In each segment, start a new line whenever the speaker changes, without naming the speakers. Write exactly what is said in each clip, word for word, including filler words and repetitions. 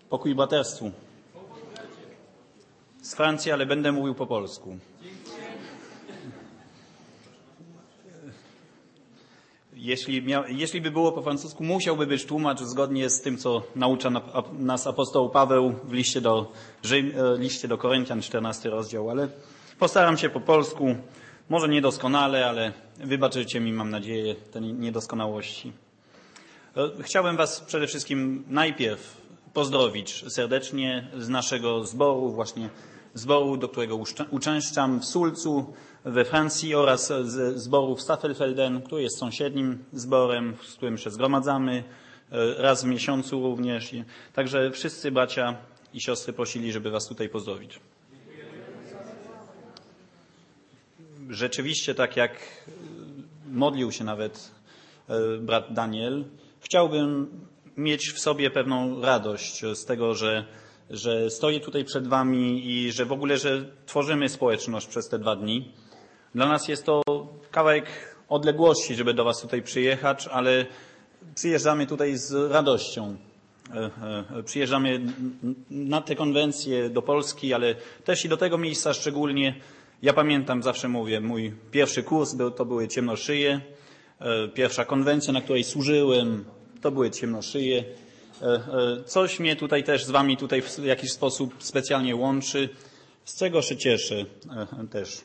Pokój braterstwu. Z Francji, ale będę mówił po polsku. Jeśli, miał, jeśli by było po francusku, musiałby być tłumacz zgodnie z tym, co naucza nas apostoł Paweł w liście do, Rzym, liście do Koryntian, czternasty rozdział, ale postaram się po polsku, może niedoskonale, ale wybaczycie mi, mam nadzieję, te niedoskonałości. Chciałbym was przede wszystkim najpierw pozdrowić serdecznie z naszego zboru, właśnie zboru, do którego uczęszczam w Sulcu we Francji oraz z zboru w Staffelfelden, który jest sąsiednim zborem, z którym się zgromadzamy raz w miesiącu również. Także wszyscy bracia i siostry prosili, żeby was tutaj pozdrowić. Rzeczywiście, tak jak modlił się nawet brat Daniel, chciałbym mieć w sobie pewną radość z tego, że, że stoję tutaj przed wami i że w ogóle, że tworzymy społeczność przez te dwa dni. Dla nas jest to kawałek odległości, żeby do was tutaj przyjechać, ale przyjeżdżamy tutaj z radością. Przyjeżdżamy na te konwencje do Polski, ale też i do tego miejsca szczególnie. Ja pamiętam, zawsze mówię, mój pierwszy kurs był, to były ciemnoszyje. Pierwsza konwencja, na której służyłem, to były ciemnoszyje. Coś mnie tutaj też z wami tutaj w jakiś sposób specjalnie łączy, z czego się cieszę też.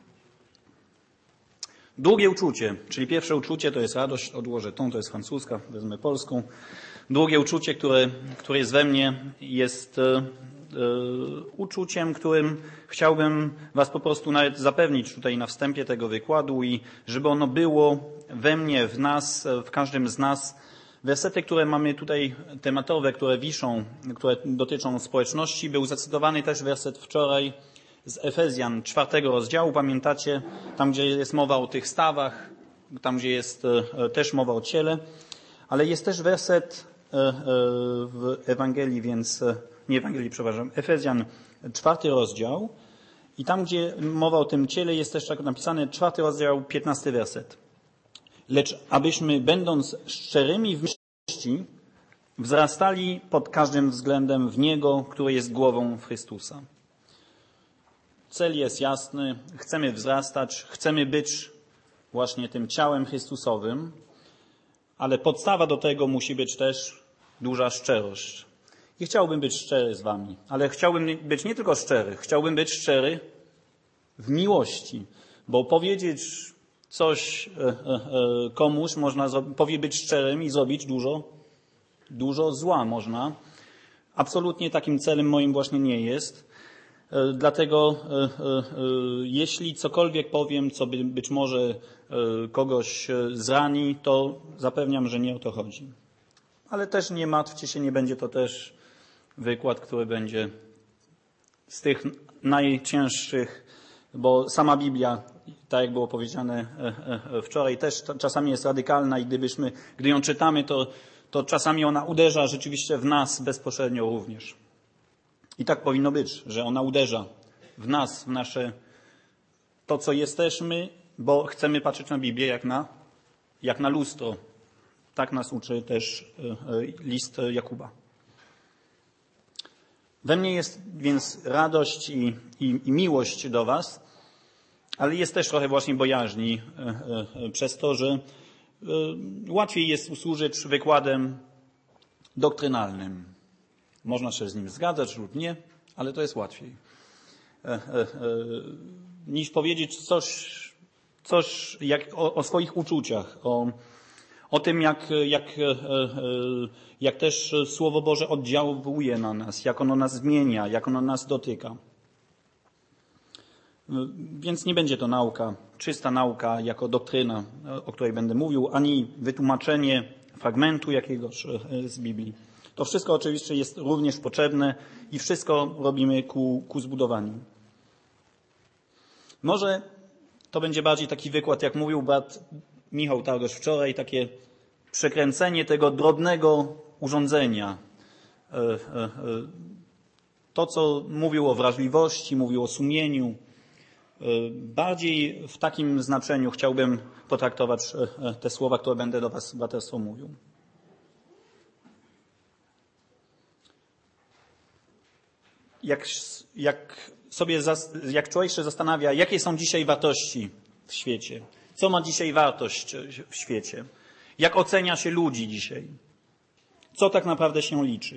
Drugie uczucie, czyli pierwsze uczucie to jest radość, odłożę tą, to jest francuska, wezmę polską. Drugie uczucie, które, które jest we mnie, jest e, uczuciem, którym chciałbym was po prostu nawet zapewnić tutaj na wstępie tego wykładu i żeby ono było we mnie, w nas, w każdym z nas. Wersety, które mamy tutaj tematowe, które wiszą, które dotyczą społeczności, był zacytowany też werset wczoraj z Efezjan, czwartego rozdziału, pamiętacie? Tam, gdzie jest mowa o tych stawach, tam, gdzie jest też mowa o ciele, ale jest też werset w Ewangelii, więc, nie Ewangelii, przepraszam, Efezjan, czwarty rozdział i tam, gdzie mowa o tym ciele, jest też tak napisane, czwarty rozdział, piętnasty werset. Lecz abyśmy, będąc szczerymi w miłości, wzrastali pod każdym względem w Niego, który jest głową Chrystusa. Cel jest jasny, chcemy wzrastać, chcemy być właśnie tym ciałem Chrystusowym, ale podstawa do tego musi być też duża szczerość. I chciałbym być szczery z wami, ale chciałbym być nie tylko szczery, chciałbym być szczery w miłości, bo powiedzieć coś komuś można powie być szczerym i zrobić dużo, dużo zła można. Absolutnie takim celem moim właśnie nie jest. Dlatego jeśli cokolwiek powiem, co by, być może kogoś zrani, to zapewniam, że nie o to chodzi. Ale też nie martwcie się, nie będzie to też wykład, który będzie z tych najcięższych, bo sama Biblia, tak jak było powiedziane wczoraj, też czasami jest radykalna i gdybyśmy, gdy ją czytamy, to, to czasami ona uderza rzeczywiście w nas bezpośrednio również. I tak powinno być, że ona uderza w nas, w nasze, to co jesteśmy, bo chcemy patrzeć na Biblię jak na, jak na lustro. Tak nas uczy też list Jakuba. We mnie jest więc radość i, i, i miłość do was, ale jest też trochę właśnie bojaźni przez to, że łatwiej jest usłużyć wykładem doktrynalnym. Można się z nim zgadzać lub nie, ale to jest łatwiej. Niż powiedzieć coś, coś jak o, o swoich uczuciach, o, o tym, jak, jak, jak też Słowo Boże oddziałuje na nas, jak ono nas zmienia, jak ono nas dotyka. Więc nie będzie to nauka, czysta nauka jako doktryna, o której będę mówił, ani wytłumaczenie fragmentu jakiegoś z Biblii. To wszystko oczywiście jest również potrzebne i wszystko robimy ku, ku zbudowaniu. Może to będzie bardziej taki wykład, jak mówił brat Michał Targosz wczoraj, takie przekręcenie tego drobnego urządzenia. To, co mówił o wrażliwości, mówił o sumieniu. Bardziej w takim znaczeniu chciałbym potraktować te słowa, które będę do was, braterstwo, mówił. jak, jak sobie, jak człowiek się zastanawia, jakie są dzisiaj wartości w świecie, co ma dzisiaj wartość w świecie, jak ocenia się ludzi dzisiaj, co tak naprawdę się liczy.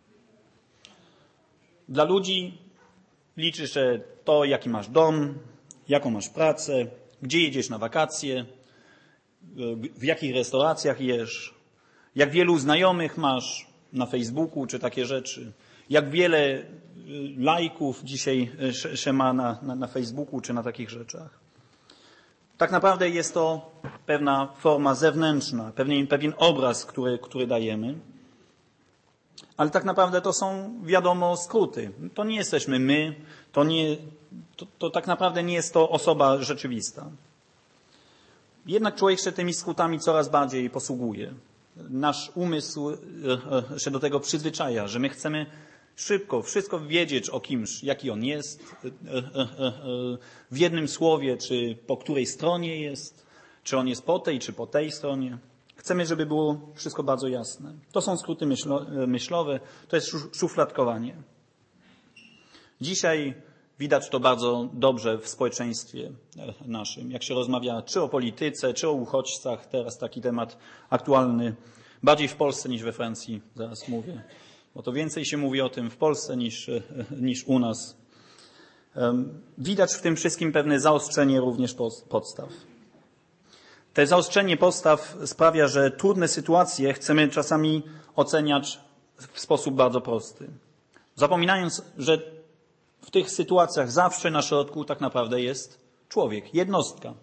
Dla ludzi liczy się to, jaki masz dom, jaką masz pracę, gdzie jedziesz na wakacje, w jakich restauracjach jesz, jak wielu znajomych masz na Facebooku czy takie rzeczy, jak wiele lajków dzisiaj się ma na, na, na Facebooku czy na takich rzeczach. Tak naprawdę jest to pewna forma zewnętrzna, pewien, pewien obraz, który, który dajemy. Ale tak naprawdę to są, wiadomo, skróty. To nie jesteśmy my, to, nie, to, to tak naprawdę nie jest to osoba rzeczywista. Jednak człowiek się tymi skrótami coraz bardziej posługuje. Nasz umysł się do tego przyzwyczaja, że my chcemy szybko wszystko wiedzieć o kimś, jaki on jest, w jednym słowie, czy po której stronie jest, czy on jest po tej, czy po tej stronie. Chcemy, żeby było wszystko bardzo jasne. To są skróty myślo, myślowe, to jest szufladkowanie. Dzisiaj widać to bardzo dobrze w społeczeństwie naszym. Jak się rozmawia czy o polityce, czy o uchodźcach, teraz taki temat aktualny, bardziej w Polsce niż we Francji, zaraz mówię. Bo to więcej się mówi o tym w Polsce niż, niż u nas. Widać w tym wszystkim pewne zaostrzenie również podstaw. To zaostrzenie postaw sprawia, że trudne sytuacje chcemy czasami oceniać w sposób bardzo prosty. Zapominając, że w tych sytuacjach zawsze na środku tak naprawdę jest człowiek, jednostka.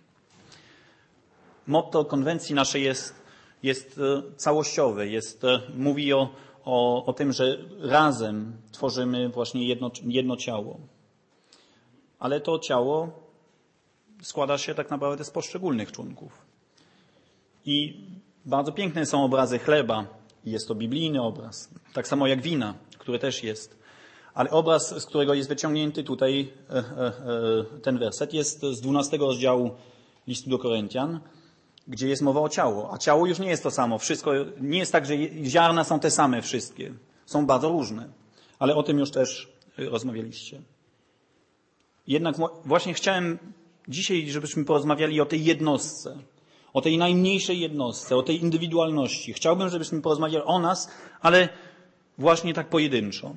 Motto konwencji naszej jest, jest całościowe, jest, mówi o, o, o tym, że razem tworzymy właśnie jedno, jedno ciało. Ale to ciało składa się tak naprawdę z poszczególnych członków. I bardzo piękne są obrazy chleba. Jest to biblijny obraz. Tak samo jak wina, który też jest. Ale obraz, z którego jest wyciągnięty tutaj ten werset, jest z dwunastego rozdziału listu do Koryntian, gdzie jest mowa o ciało. A ciało już nie jest to samo. Wszystko nie jest tak, że ziarna są te same wszystkie. Są bardzo różne. Ale o tym już też rozmawialiście. Jednak właśnie chciałem dzisiaj, żebyśmy porozmawiali o tej jednostce, o tej najmniejszej jednostce, o tej indywidualności. Chciałbym, żebyśmy porozmawiali o nas, ale właśnie tak pojedynczo.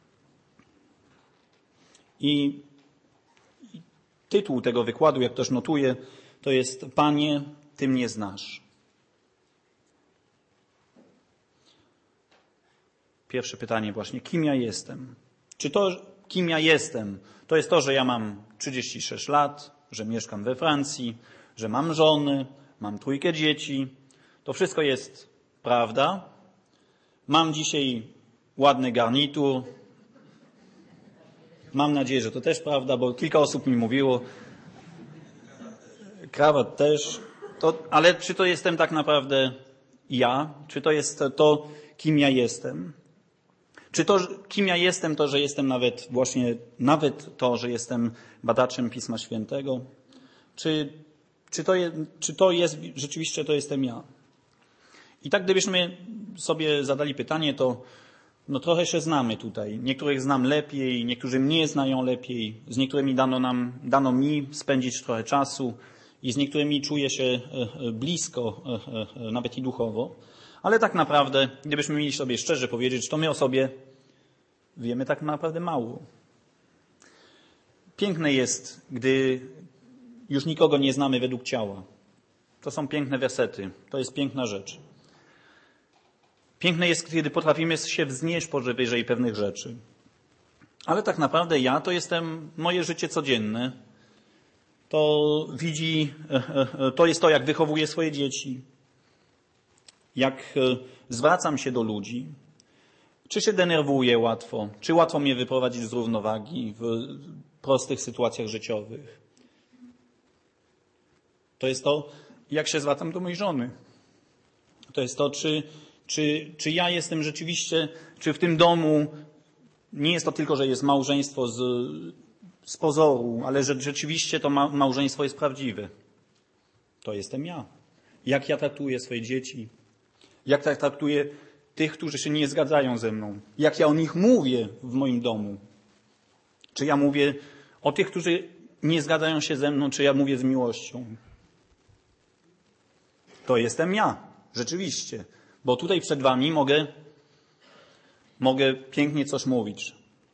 I tytuł tego wykładu, jak też notuję, to jest Panie, Ty mnie znasz. Pierwsze pytanie właśnie, kim ja jestem? Czy to, kim ja jestem, to jest to, że ja mam trzydzieści sześć lat, że mieszkam we Francji, że mam żonę, mam trójkę dzieci. To wszystko jest prawda. Mam dzisiaj ładny garnitur. Mam nadzieję, że to też prawda, bo kilka osób mi mówiło. Krawat też. To, ale czy to jestem tak naprawdę ja? Czy to jest to, kim ja jestem? Czy to, kim ja jestem, to, że jestem nawet właśnie, nawet to, że jestem badaczem Pisma Świętego? Czy, czy, to, je, czy to jest, rzeczywiście to jestem ja? I tak gdybyśmy sobie zadali pytanie, to no trochę się znamy tutaj. Niektórych znam lepiej, niektórzy mnie znają lepiej. Z niektórymi dano nam, dano mi spędzić trochę czasu i z niektórymi czuję się blisko, nawet i duchowo. Ale tak naprawdę, gdybyśmy mieli sobie szczerze powiedzieć, to my o sobie wiemy tak naprawdę mało. Piękne jest, gdy już nikogo nie znamy według ciała. To są piękne wersety. To jest piękna rzecz. Piękne jest, kiedy potrafimy się wznieść powyżej pewnych rzeczy. Ale tak naprawdę ja to jestem moje życie codzienne. To widzi, to jest to, jak wychowuję swoje dzieci. Jak zwracam się do ludzi, czy się denerwuję łatwo, czy łatwo mnie wyprowadzić z równowagi w prostych sytuacjach życiowych. To jest to, jak się zwracam do mojej żony. To jest to, czy, czy, czy ja jestem rzeczywiście, czy w tym domu nie jest to tylko, że jest małżeństwo z, z pozoru, ale że rzeczywiście to ma, małżeństwo jest prawdziwe. To jestem ja. Jak ja traktuję swoje dzieci. Jak ja traktuję tych, którzy się nie zgadzają ze mną. Jak ja o nich mówię w moim domu. Czy ja mówię o tych, którzy nie zgadzają się ze mną, czy ja mówię z miłością? To jestem ja, rzeczywiście. Bo tutaj przed wami mogę, mogę pięknie coś mówić.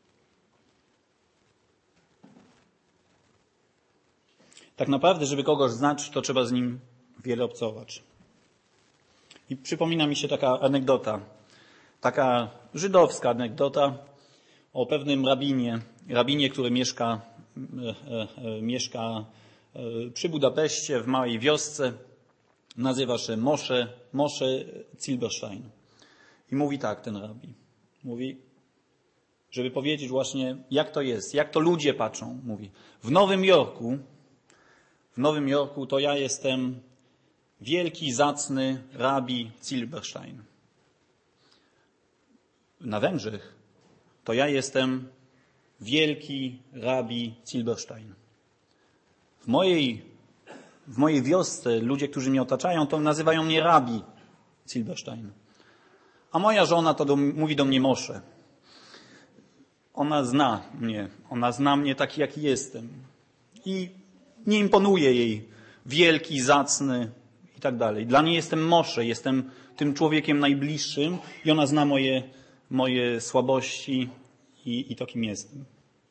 Tak naprawdę, żeby kogoś znać, to trzeba z nim wiele obcować. I przypomina mi się taka anegdota, taka żydowska anegdota o pewnym rabinie, rabinie, który mieszka, e, e, mieszka e, przy Budapeszcie, w małej wiosce. Nazywa się Moshe, Moshe Zilberstein. I mówi tak ten rabi. Mówi, żeby powiedzieć właśnie, jak to jest, jak to ludzie patrzą. Mówi, w Nowym Jorku, w Nowym Jorku to ja jestem wielki, zacny rabi Zilberstein. Na Węgrzech to ja jestem wielki rabi Zilberstein. W mojej, w mojej wiosce ludzie, którzy mnie otaczają, to nazywają mnie rabi Zilberstein. A moja żona to do, mówi do mnie Moshe. Ona zna mnie. Ona zna mnie taki, jaki jestem. I nie imponuje jej wielki, zacny i tak dalej. Dla niej jestem Moshe, jestem tym człowiekiem najbliższym i ona zna moje, moje słabości i, i to, kim jestem.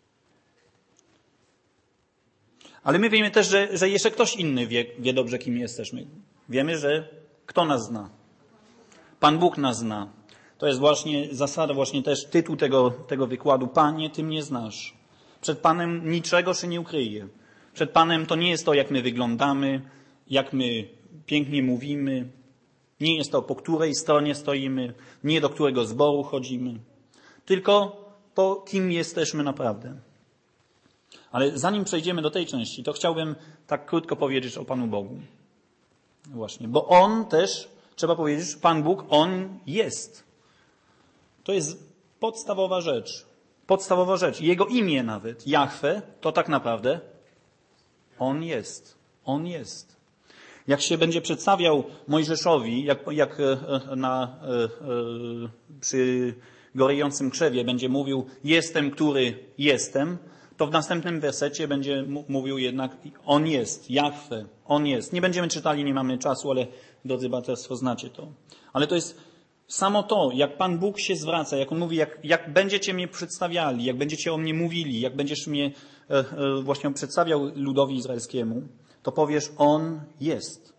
Ale my wiemy też, że, że jeszcze ktoś inny wie, wie dobrze, kim jesteśmy. Wiemy, że kto nas zna? Pan Bóg nas zna. To jest właśnie zasada, właśnie też tytuł tego, tego wykładu. Panie, Ty mnie znasz. Przed Panem niczego się nie ukryje. Przed Panem to nie jest to, jak my wyglądamy, jak my pięknie mówimy. Nie jest to, po której stronie stoimy, nie do którego zboru chodzimy. Tylko to, kim jesteśmy naprawdę. Ale zanim przejdziemy do tej części, to chciałbym tak krótko powiedzieć o Panu Bogu. Właśnie, bo On też, trzeba powiedzieć, Pan Bóg, On jest. To jest podstawowa rzecz. Podstawowa rzecz. Jego imię nawet, Jahwe, to tak naprawdę On jest. On jest. Jak się będzie przedstawiał Mojżeszowi, jak, jak na, przy gorejącym krzewie będzie mówił jestem, który jestem, to w następnym wersecie będzie mówił jednak On jest, Jahwe, On jest. Nie będziemy czytali, nie mamy czasu, ale drodzy braterstwo, znacie to. Ale to jest samo to, jak Pan Bóg się zwraca, jak On mówi, jak, jak będziecie mnie przedstawiali, jak będziecie o mnie mówili, jak będziesz mnie e, e, właśnie przedstawiał ludowi izraelskiemu, to powiesz, On jest.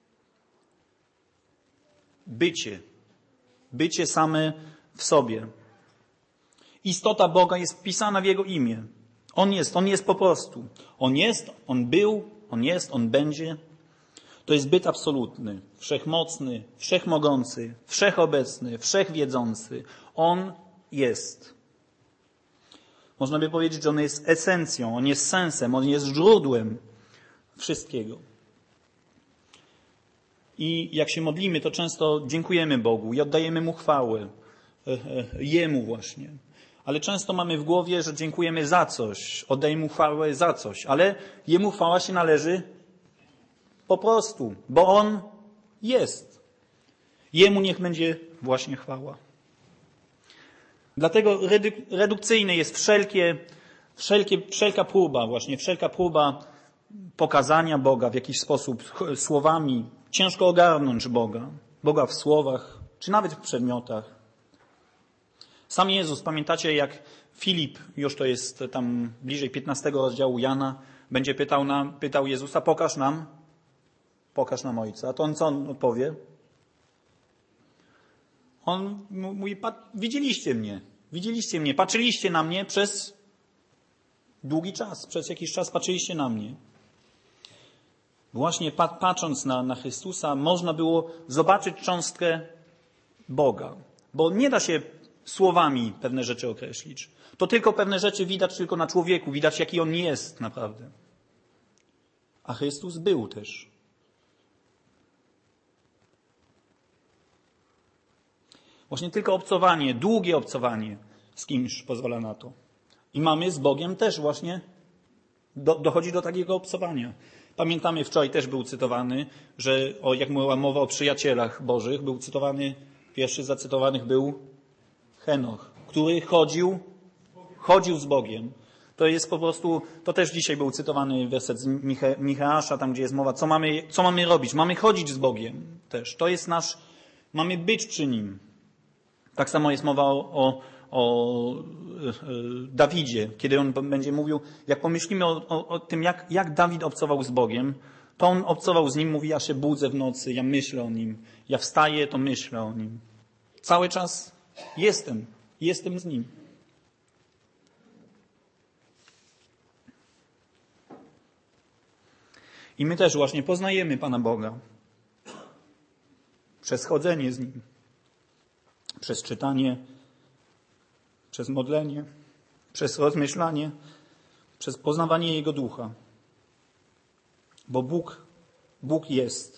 Bycie. Bycie same w sobie. Istota Boga jest wpisana w Jego imię. On jest, On jest po prostu. On jest, On był, On jest, On będzie. To jest byt absolutny, wszechmocny, wszechmogący, wszechobecny, wszechwiedzący. On jest. Można by powiedzieć, że On jest esencją, On jest sensem, On jest źródłem wszystkiego. I jak się modlimy, to często dziękujemy Bogu i oddajemy Mu chwałę. Jemu właśnie. Ale często mamy w głowie, że dziękujemy za coś, oddajemy Mu chwałę za coś, ale Jemu chwała się należy po prostu, bo On jest. Jemu niech będzie właśnie chwała. Dlatego redukcyjne jest wszelkie, wszelkie, wszelka próba, właśnie wszelka próba pokazania Boga w jakiś sposób słowami. Ciężko ogarnąć Boga. Boga w słowach, czy nawet w przedmiotach. Sam Jezus, pamiętacie, jak Filip, już to jest tam bliżej piętnastego rozdziału Jana, będzie pytał, nam, pytał Jezusa, pokaż nam, pokaż nam Ojca. A to on co on odpowie? On mówi, widzieliście mnie, widzieliście mnie, patrzyliście na mnie przez długi czas, przez jakiś czas patrzyliście na mnie. Właśnie patrząc na, na Chrystusa, można było zobaczyć cząstkę Boga, bo nie da się słowami pewne rzeczy określić. To tylko pewne rzeczy widać tylko na człowieku, widać jaki on jest naprawdę. A Chrystus był też. Właśnie tylko obcowanie, długie obcowanie z kimś pozwala na to. I mamy z Bogiem też właśnie, do, dochodzi do takiego obcowania. Pamiętamy, wczoraj też był cytowany, że o, jak była mowa o przyjacielach Bożych, był cytowany, pierwszy z zacytowanych był Henoch, który chodził, chodził z Bogiem. To jest po prostu, to też dzisiaj był cytowany werset z Miche, Micheasza, tam gdzie jest mowa, co mamy, co mamy robić. Mamy chodzić z Bogiem też. To jest nasz, mamy być przy Nim. Tak samo jest mowa o, o, o Dawidzie, kiedy on będzie mówił, jak pomyślimy o, o, o tym, jak, jak Dawid obcował z Bogiem, to on obcował z Nim, mówi, ja się budzę w nocy, ja myślę o Nim, ja wstaję, to myślę o Nim. Cały czas jestem, jestem z Nim. I my też właśnie poznajemy Pana Boga przez chodzenie z Nim, przez czytanie, przez modlenie, przez rozmyślanie, przez poznawanie Jego Ducha. Bo Bóg, Bóg jest.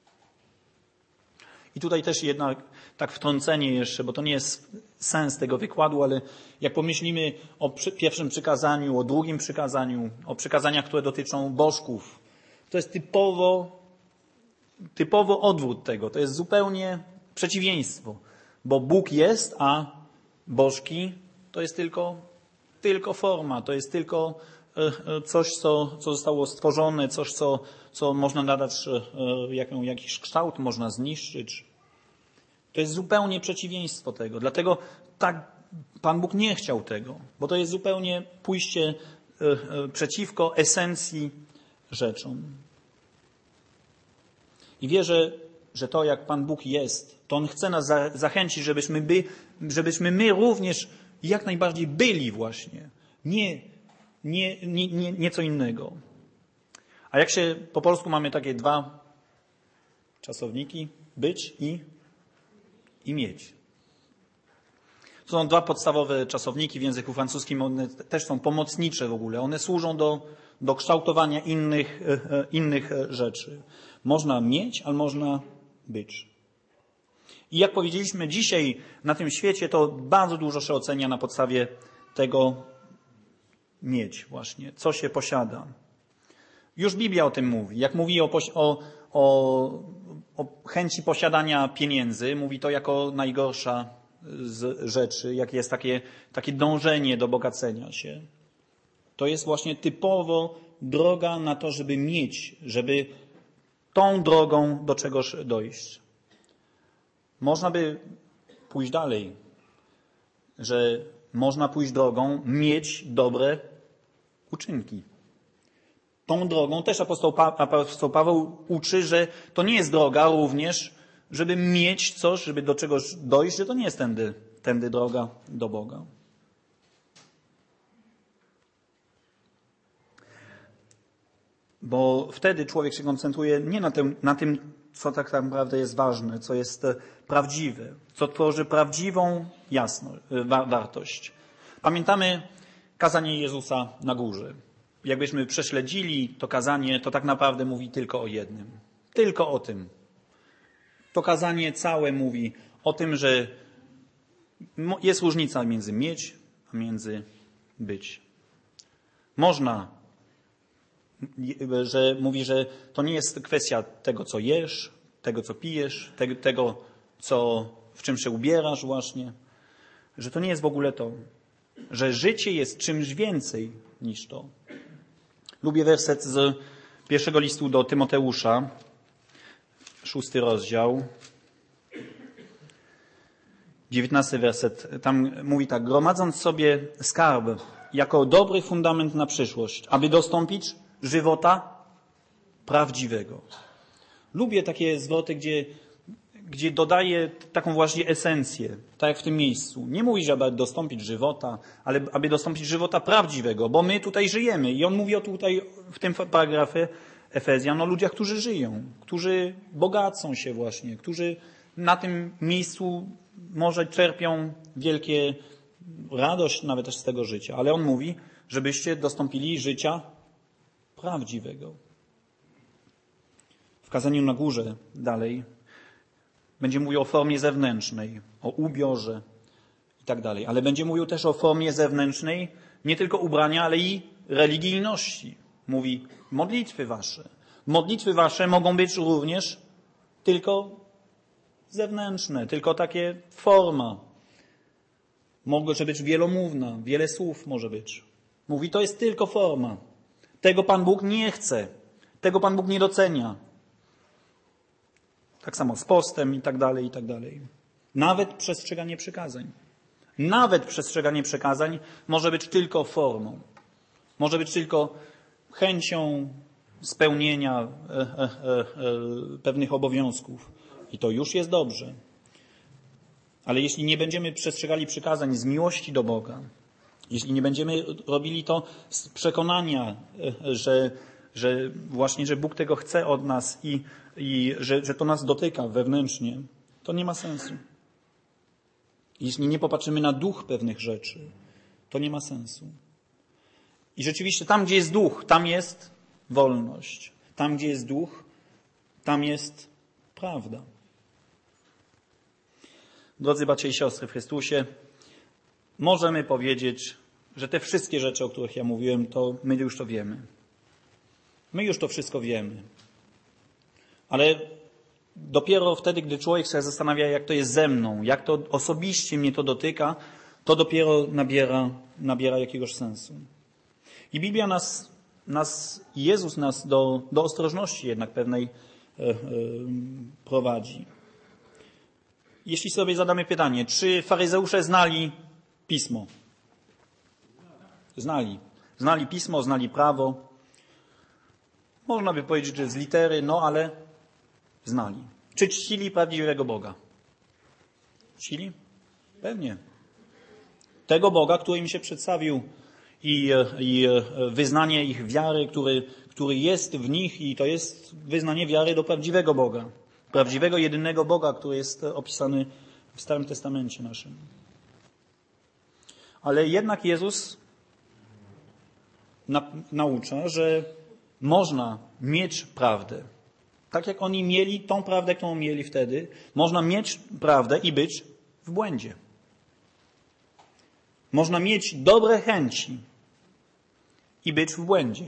I tutaj też jednak tak wtrącenie jeszcze, bo to nie jest sens tego wykładu, ale jak pomyślimy o przy, pierwszym przykazaniu, o drugim przykazaniu, o przykazaniach, które dotyczą bożków, to jest typowo, typowo odwrót tego. To jest zupełnie przeciwieństwo. Bo Bóg jest, a bożki to jest tylko, tylko forma, to jest tylko coś, co, co zostało stworzone, coś, co, co można nadać jaką, jakiś kształt, można zniszczyć. To jest zupełnie przeciwieństwo tego. Dlatego tak Pan Bóg nie chciał tego, bo to jest zupełnie pójście przeciwko esencji rzeczom. I wierzę, że to, jak Pan Bóg jest, to On chce nas zachęcić, żebyśmy, by, żebyśmy my również jak najbardziej byli właśnie. Nie, nie, nie, nie, nie co innego. A jak się po polsku mamy takie dwa czasowniki, być i, i mieć. To są dwa podstawowe czasowniki w języku francuskim, one też są pomocnicze w ogóle. One służą do, do kształtowania innych, innych rzeczy. Można mieć, ale można być. I jak powiedzieliśmy, dzisiaj na tym świecie to bardzo dużo się ocenia na podstawie tego mieć właśnie, co się posiada. Już Biblia o tym mówi. Jak mówi o, o, o, o chęci posiadania pieniędzy, mówi to jako najgorsza z rzeczy, jak jest takie, takie dążenie do bogacenia się. To jest właśnie typowo droga na to, żeby mieć, żeby tą drogą do czegoś dojść. Można by pójść dalej, że można pójść drogą, mieć dobre uczynki. Tą drogą też apostoł, pa- apostoł Paweł uczy, że to nie jest droga również, żeby mieć coś, żeby do czegoś dojść, że to nie jest tędy, tędy droga do Boga. Bo wtedy człowiek się koncentruje nie na tym, na tym, co tak naprawdę jest ważne, co jest prawdziwe, co tworzy prawdziwą jasność, wa- wartość. Pamiętamy kazanie Jezusa na górze. Jakbyśmy prześledzili to kazanie, to tak naprawdę mówi tylko o jednym. Tylko o tym. To kazanie całe mówi o tym, że jest różnica między mieć, a między być. Można, że mówi, że to nie jest kwestia tego, co jesz, tego, co pijesz, tego, tego co, w czym się ubierasz właśnie, że to nie jest w ogóle to, że życie jest czymś więcej niż to. Lubię werset z pierwszego listu do Tymoteusza, szósty rozdział, dziewiętnasty werset. Tam mówi tak: gromadząc sobie skarb jako dobry fundament na przyszłość, aby dostąpić żywota prawdziwego. Lubię takie zwroty, gdzie, gdzie dodaje taką właśnie esencję, tak jak w tym miejscu. Nie mówi, żeby dostąpić żywota, ale aby dostąpić żywota prawdziwego, bo my tutaj żyjemy. I on mówi o tutaj w tym paragrafie Efezjan o ludziach, którzy żyją, którzy bogacą się właśnie, którzy na tym miejscu może czerpią wielkie radość nawet też z tego życia. Ale on mówi, żebyście dostąpili życia prawdziwego. W kazaniu na górze dalej będzie mówił o formie zewnętrznej, o ubiorze i tak dalej. Ale będzie mówił też o formie zewnętrznej, nie tylko ubrania, ale i religijności. Mówi modlitwy wasze. Modlitwy wasze mogą być również tylko zewnętrzne, tylko takie forma. Może być wielomówna, wiele słów może być. Mówi, to jest tylko forma. Tego Pan Bóg nie chce. Tego Pan Bóg nie docenia. Tak samo z postem i tak dalej, i tak dalej. Nawet przestrzeganie przykazań. Nawet przestrzeganie przykazań może być tylko formą. Może być tylko chęcią spełnienia e, e, e, e, pewnych obowiązków. I to już jest dobrze. Ale jeśli nie będziemy przestrzegali przykazań z miłości do Boga, jeśli nie będziemy robili to z przekonania, że, że właśnie, że Bóg tego chce od nas i, i że, że to nas dotyka wewnętrznie, to nie ma sensu. Jeśli nie popatrzymy na duch pewnych rzeczy, to nie ma sensu. I rzeczywiście tam, gdzie jest duch, tam jest wolność. Tam, gdzie jest duch, tam jest prawda. Drodzy bracia i siostry w Chrystusie, możemy powiedzieć, że te wszystkie rzeczy, o których ja mówiłem, to my już to wiemy. My już to wszystko wiemy. Ale dopiero wtedy, gdy człowiek się zastanawia, jak to jest ze mną, jak to osobiście mnie to dotyka, to dopiero nabiera, nabiera jakiegoś sensu. I Biblia nas, nas Jezus nas do, do ostrożności jednak pewnej e, e, prowadzi. Jeśli sobie zadamy pytanie, czy faryzeusze znali Pismo? Znali. Znali Pismo, znali prawo. Można by powiedzieć, że z litery, no ale znali. Czy czcili prawdziwego Boga? Czcili? Pewnie. Tego Boga, który im się przedstawił i, i wyznanie ich wiary, który, który jest w nich i to jest wyznanie wiary do prawdziwego Boga. Prawdziwego, jedynego Boga, który jest opisany w Starym Testamencie naszym. Ale jednak Jezus na, naucza, że można mieć prawdę. Tak jak oni mieli tą prawdę, którą mieli wtedy, można mieć prawdę i być w błędzie. Można mieć dobre chęci i być w błędzie.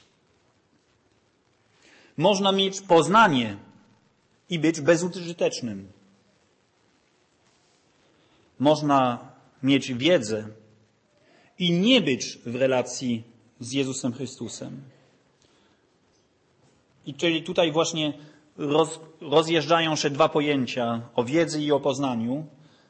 Można mieć poznanie i być bezużytecznym. Można mieć wiedzę i nie być w relacji z Jezusem Chrystusem. I czyli tutaj właśnie roz, rozjeżdżają się dwa pojęcia o wiedzy i o poznaniu,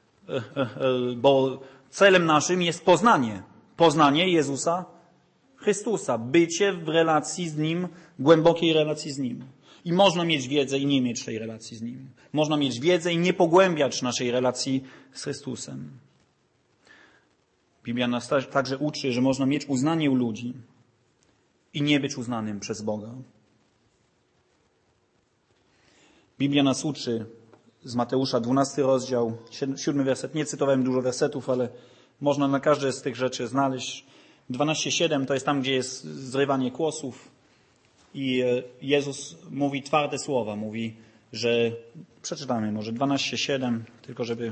bo celem naszym jest poznanie. Poznanie Jezusa Chrystusa. Bycie w relacji z Nim, głębokiej relacji z Nim. I można mieć wiedzę i nie mieć tej relacji z Nim. Można mieć wiedzę i nie pogłębiać naszej relacji z Chrystusem. Biblia nas także uczy, że można mieć uznanie u ludzi i nie być uznanym przez Boga. Biblia nas uczy z Mateusza, dwunasty rozdział, siódmy werset. Nie cytowałem dużo wersetów, ale można na każde z tych rzeczy znaleźć. dwanaście siedem to jest tam, gdzie jest zrywanie kłosów i Jezus mówi twarde słowa. Mówi, że przeczytamy może dwanaście siedem, tylko żeby...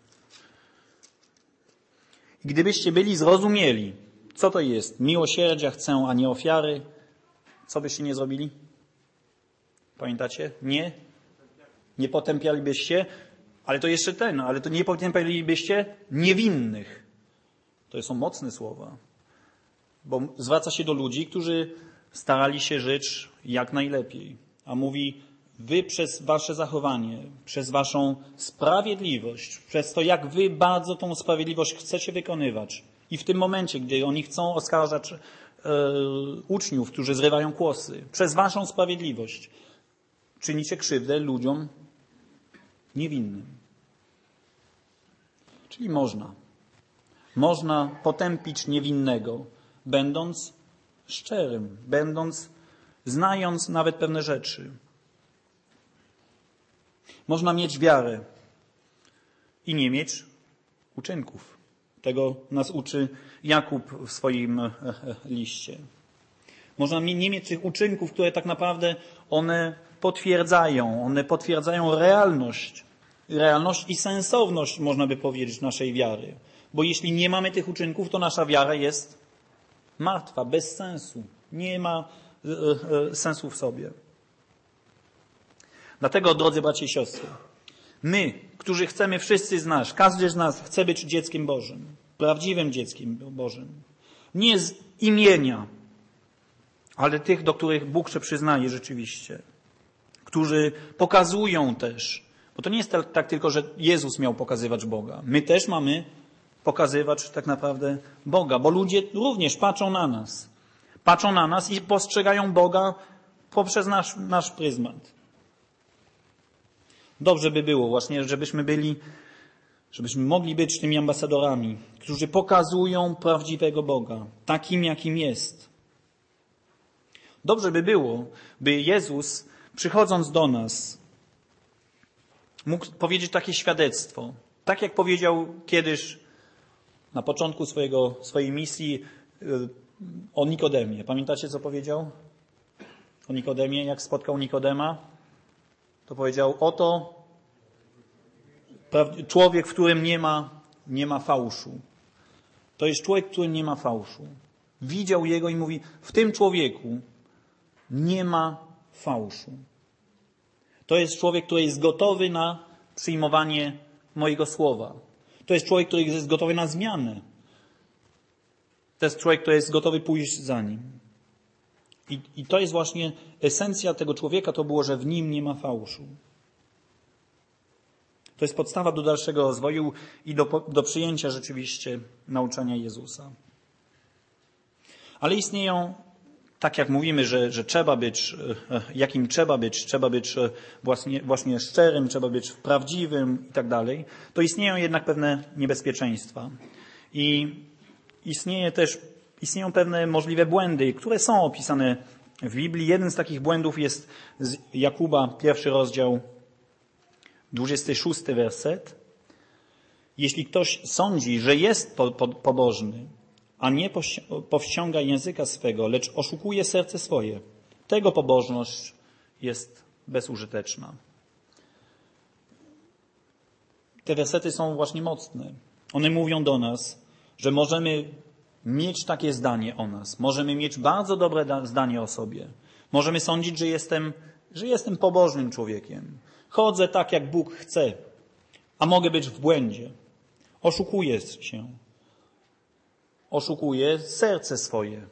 Gdybyście byli zrozumieli, co to jest miłosierdzia chcę, a nie ofiary, co byście nie zrobili? Pamiętacie? Nie? Nie potępialibyście, ale to jeszcze ten, ale to nie potępialibyście niewinnych. To są mocne słowa, bo zwraca się do ludzi, którzy starali się żyć jak najlepiej. A mówi, wy przez wasze zachowanie, przez waszą sprawiedliwość, przez to, jak wy bardzo tą sprawiedliwość chcecie wykonywać i w tym momencie, gdy oni chcą oskarżać e, uczniów, którzy zrywają kłosy, przez waszą sprawiedliwość czynicie krzywdę ludziom niewinnym. Czyli można. Można potępić niewinnego, będąc szczerym, będąc, znając nawet pewne rzeczy. Można mieć wiarę i nie mieć uczynków. Tego nas uczy Jakub w swoim liście. Można nie mieć tych uczynków, które tak naprawdę one potwierdzają, one potwierdzają realność, realność i sensowność, można by powiedzieć, naszej wiary. Bo jeśli nie mamy tych uczynków, to nasza wiara jest martwa, bez sensu. Nie ma e, e, sensu w sobie. Dlatego, drodzy bracia i siostry, my, którzy chcemy wszyscy z nas, każdy z nas chce być dzieckiem Bożym, prawdziwym dzieckiem Bożym. Nie z imienia, ale tych, do których Bóg się przyznaje rzeczywiście, którzy pokazują też, bo to nie jest tak, tak tylko, że Jezus miał pokazywać Boga. My też mamy pokazywać tak naprawdę Boga, bo ludzie również patrzą na nas. Patrzą na nas i postrzegają Boga poprzez nasz, nasz pryzmat. Dobrze by było właśnie, żebyśmy byli, żebyśmy mogli być tymi ambasadorami, którzy pokazują prawdziwego Boga, takim jakim jest. Dobrze by było, by Jezus, przychodząc do nas, mógł powiedzieć takie świadectwo. Tak jak powiedział kiedyś na początku swojego, swojej misji o Nikodemie. Pamiętacie, co powiedział o Nikodemie? Jak spotkał Nikodema? To powiedział, oto człowiek, w którym nie ma, nie ma fałszu. To jest człowiek, w którym nie ma fałszu. Widział jego i mówi, w tym człowieku nie ma fałszu. To jest człowiek, który jest gotowy na przyjmowanie mojego słowa. To jest człowiek, który jest gotowy na zmianę. To jest człowiek, który jest gotowy pójść za nim. I, I to jest właśnie esencja tego człowieka, to było, że w nim nie ma fałszu. To jest podstawa do dalszego rozwoju i do, do przyjęcia rzeczywiście nauczania Jezusa. Ale istnieją, tak jak mówimy, że, że trzeba być, jakim trzeba być, trzeba być właśnie, właśnie szczerym, trzeba być prawdziwym i tak dalej, to istnieją jednak pewne niebezpieczeństwa. I istnieje też, istnieją pewne możliwe błędy, które są opisane w Biblii. Jeden z takich błędów jest z Jakuba, pierwszy rozdział, dwudziesty szósty werset. Jeśli ktoś sądzi, że jest po, po, pobożny, a nie powściąga języka swego, lecz oszukuje serce swoje, tego pobożność jest bezużyteczna. Te wersety są właśnie mocne. One mówią do nas, że możemy mieć takie zdanie o nas. Możemy mieć bardzo dobre zdanie o sobie. Możemy sądzić, że jestem, że jestem pobożnym człowiekiem. Chodzę tak, jak Bóg chce, a mogę być w błędzie. Oszukuję się. Oszukuję serce swoje.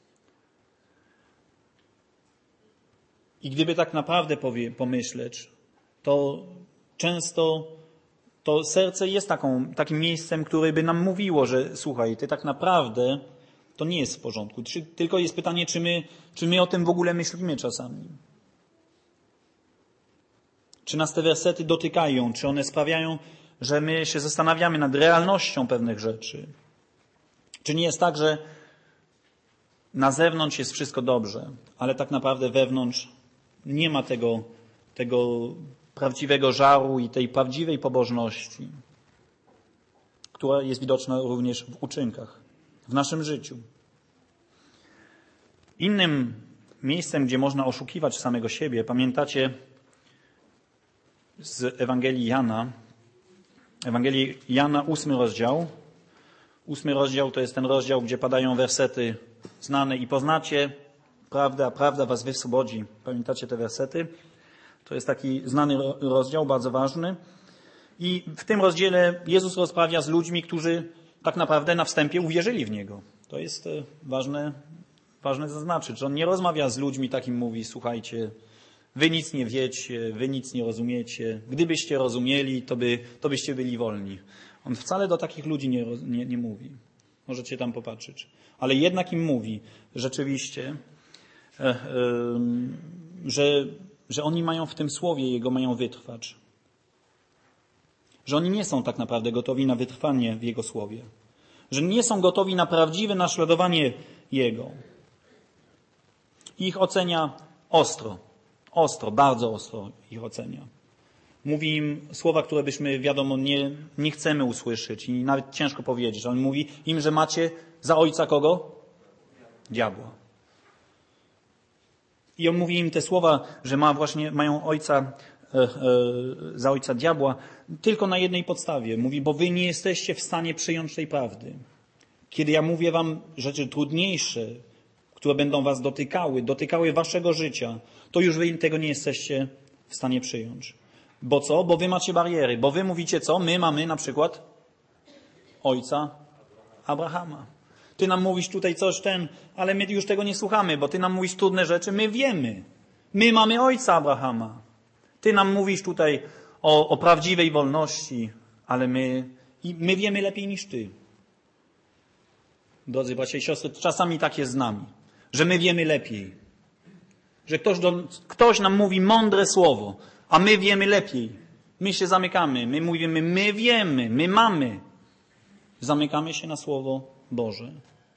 I gdyby tak naprawdę powie, pomyśleć, to często to serce jest taką, takim miejscem, które by nam mówiło, że słuchaj, ty tak naprawdę to nie jest w porządku. Czy, tylko jest pytanie, czy my, czy my o tym w ogóle myślimy czasami. Czy nas te wersety dotykają, czy one sprawiają, że my się zastanawiamy nad realnością pewnych rzeczy. Czy nie jest tak, że na zewnątrz jest wszystko dobrze, ale tak naprawdę wewnątrz nie ma tego, tego prawdziwego żaru i tej prawdziwej pobożności, która jest widoczna również w uczynkach, w naszym życiu. Innym miejscem, gdzie można oszukiwać samego siebie, pamiętacie z Ewangelii Jana, Ewangelii Jana, ósmy rozdział. Ósmy rozdział to jest ten rozdział, gdzie padają wersety znane i poznacie prawdę, a prawda was wyswobodzi. Pamiętacie te wersety? To jest taki znany rozdział, bardzo ważny. I w tym rozdziale Jezus rozprawia z ludźmi, którzy tak naprawdę na wstępie uwierzyli w Niego. To jest ważne, ważne zaznaczyć, że On nie rozmawia z ludźmi takim, mówi, słuchajcie, wy nic nie wiecie, wy nic nie rozumiecie. Gdybyście rozumieli, to, by, to byście byli wolni. On wcale do takich ludzi nie, nie, nie mówi. Możecie tam popatrzeć. Ale jednak im mówi rzeczywiście, e, e, że, że oni mają w tym słowie Jego, mają wytrwać. Że oni nie są tak naprawdę gotowi na wytrwanie w Jego słowie. Że nie są gotowi na prawdziwe naśladowanie Jego. Ich ocenia ostro. Ostro, bardzo ostro ich ocenia. Mówi im słowa, które byśmy, wiadomo, nie, nie chcemy usłyszeć i nawet ciężko powiedzieć. On mówi im, że macie za ojca kogo? Diabła. I on mówi im te słowa, że ma właśnie, mają ojca, e, e, za ojca diabła, tylko na jednej podstawie. Mówi, bo wy nie jesteście w stanie przyjąć tej prawdy. Kiedy ja mówię wam rzeczy trudniejsze, które będą was dotykały, dotykały waszego życia, to już wy tego nie jesteście w stanie przyjąć. Bo co? Bo wy macie bariery. Bo wy mówicie co? My mamy na przykład ojca Abrahama. Ty nam mówisz tutaj coś ten, ale my już tego nie słuchamy, bo Ty nam mówisz trudne rzeczy, my wiemy. My mamy ojca Abrahama. Ty nam mówisz tutaj o, o prawdziwej wolności, ale my, my wiemy lepiej niż Ty. Drodzy bracia i siostry, czasami tak jest z nami, że my wiemy lepiej. Że ktoś, do, ktoś nam mówi mądre słowo, a my wiemy lepiej. My się zamykamy, my mówimy, my wiemy, my mamy. Zamykamy się na Słowo Boże.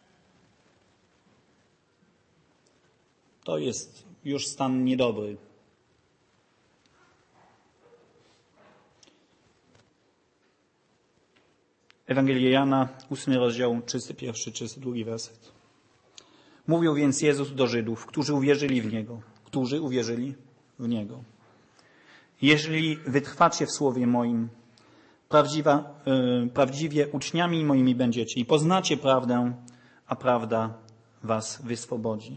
To jest już stan niedobry. Ewangelia Jana, ósmy rozdział, trzydziesty pierwszy, trzydziesty drugi werset. Mówił więc Jezus do Żydów, którzy uwierzyli w Niego. Którzy uwierzyli w Niego. Jeżeli wytrwacie w słowie moim, prawdziwa, yy, prawdziwie uczniami moimi będziecie i poznacie prawdę, a prawda was wyswobodzi.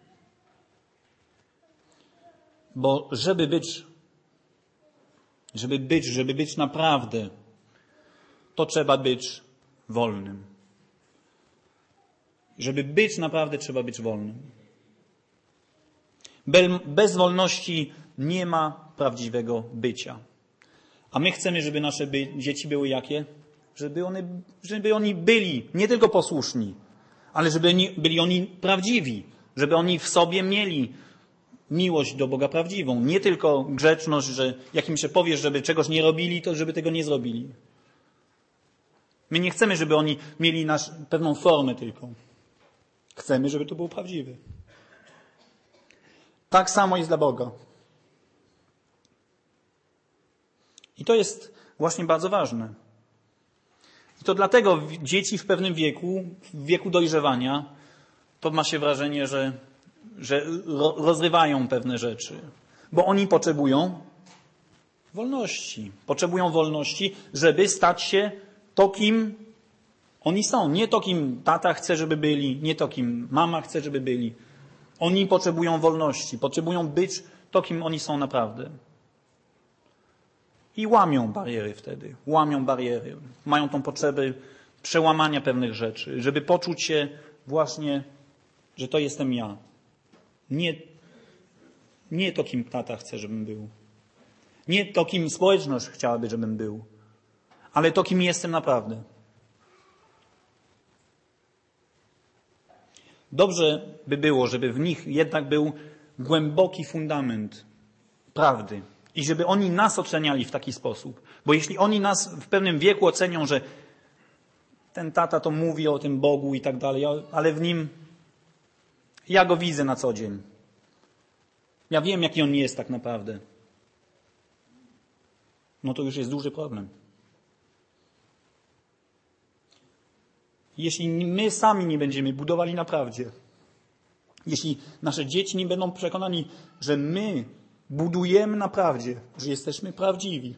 Bo żeby być, żeby być, żeby być naprawdę, to trzeba być wolnym. Żeby być naprawdę, trzeba być wolnym. Bez wolności nie ma prawdziwego bycia. A my chcemy, żeby nasze by, dzieci były jakie? Żeby, one, żeby oni byli nie tylko posłuszni, ale żeby oni, byli oni prawdziwi. Żeby oni w sobie mieli miłość do Boga prawdziwą. Nie tylko grzeczność, że jak im się powiesz, żeby czegoś nie robili, to żeby tego nie zrobili. My nie chcemy, żeby oni mieli nasz, pewną formę tylko. Chcemy, żeby to było prawdziwe. Tak samo jest dla Boga. I to jest właśnie bardzo ważne. I to dlatego dzieci w pewnym wieku, w wieku dojrzewania, to ma się wrażenie, że, że rozrywają pewne rzeczy. Bo oni potrzebują wolności. Potrzebują wolności, żeby stać się to, kim oni są. Nie to, kim tata chce, żeby byli, nie to, kim mama chce, żeby byli. Oni potrzebują wolności. Potrzebują być to, kim oni są naprawdę. I łamią bariery wtedy. Łamią bariery. Mają tą potrzebę przełamania pewnych rzeczy, żeby poczuć się właśnie, że to jestem ja. Nie, nie to, kim tata chce, żebym był. Nie to, kim społeczność chciałaby, żebym był. Ale to, kim jestem naprawdę. Dobrze by było, żeby w nich jednak był głęboki fundament prawdy. I żeby oni nas oceniali w taki sposób. Bo jeśli oni nas w pewnym wieku ocenią, że ten tata to mówi o tym Bogu i tak dalej, ale w nim ja go widzę na co dzień. Ja wiem, jaki on jest tak naprawdę. No to już jest duży problem. Jeśli my sami nie będziemy budowali na prawdzie, jeśli nasze dzieci nie będą przekonani, że my budujemy na prawdzie, że jesteśmy prawdziwi.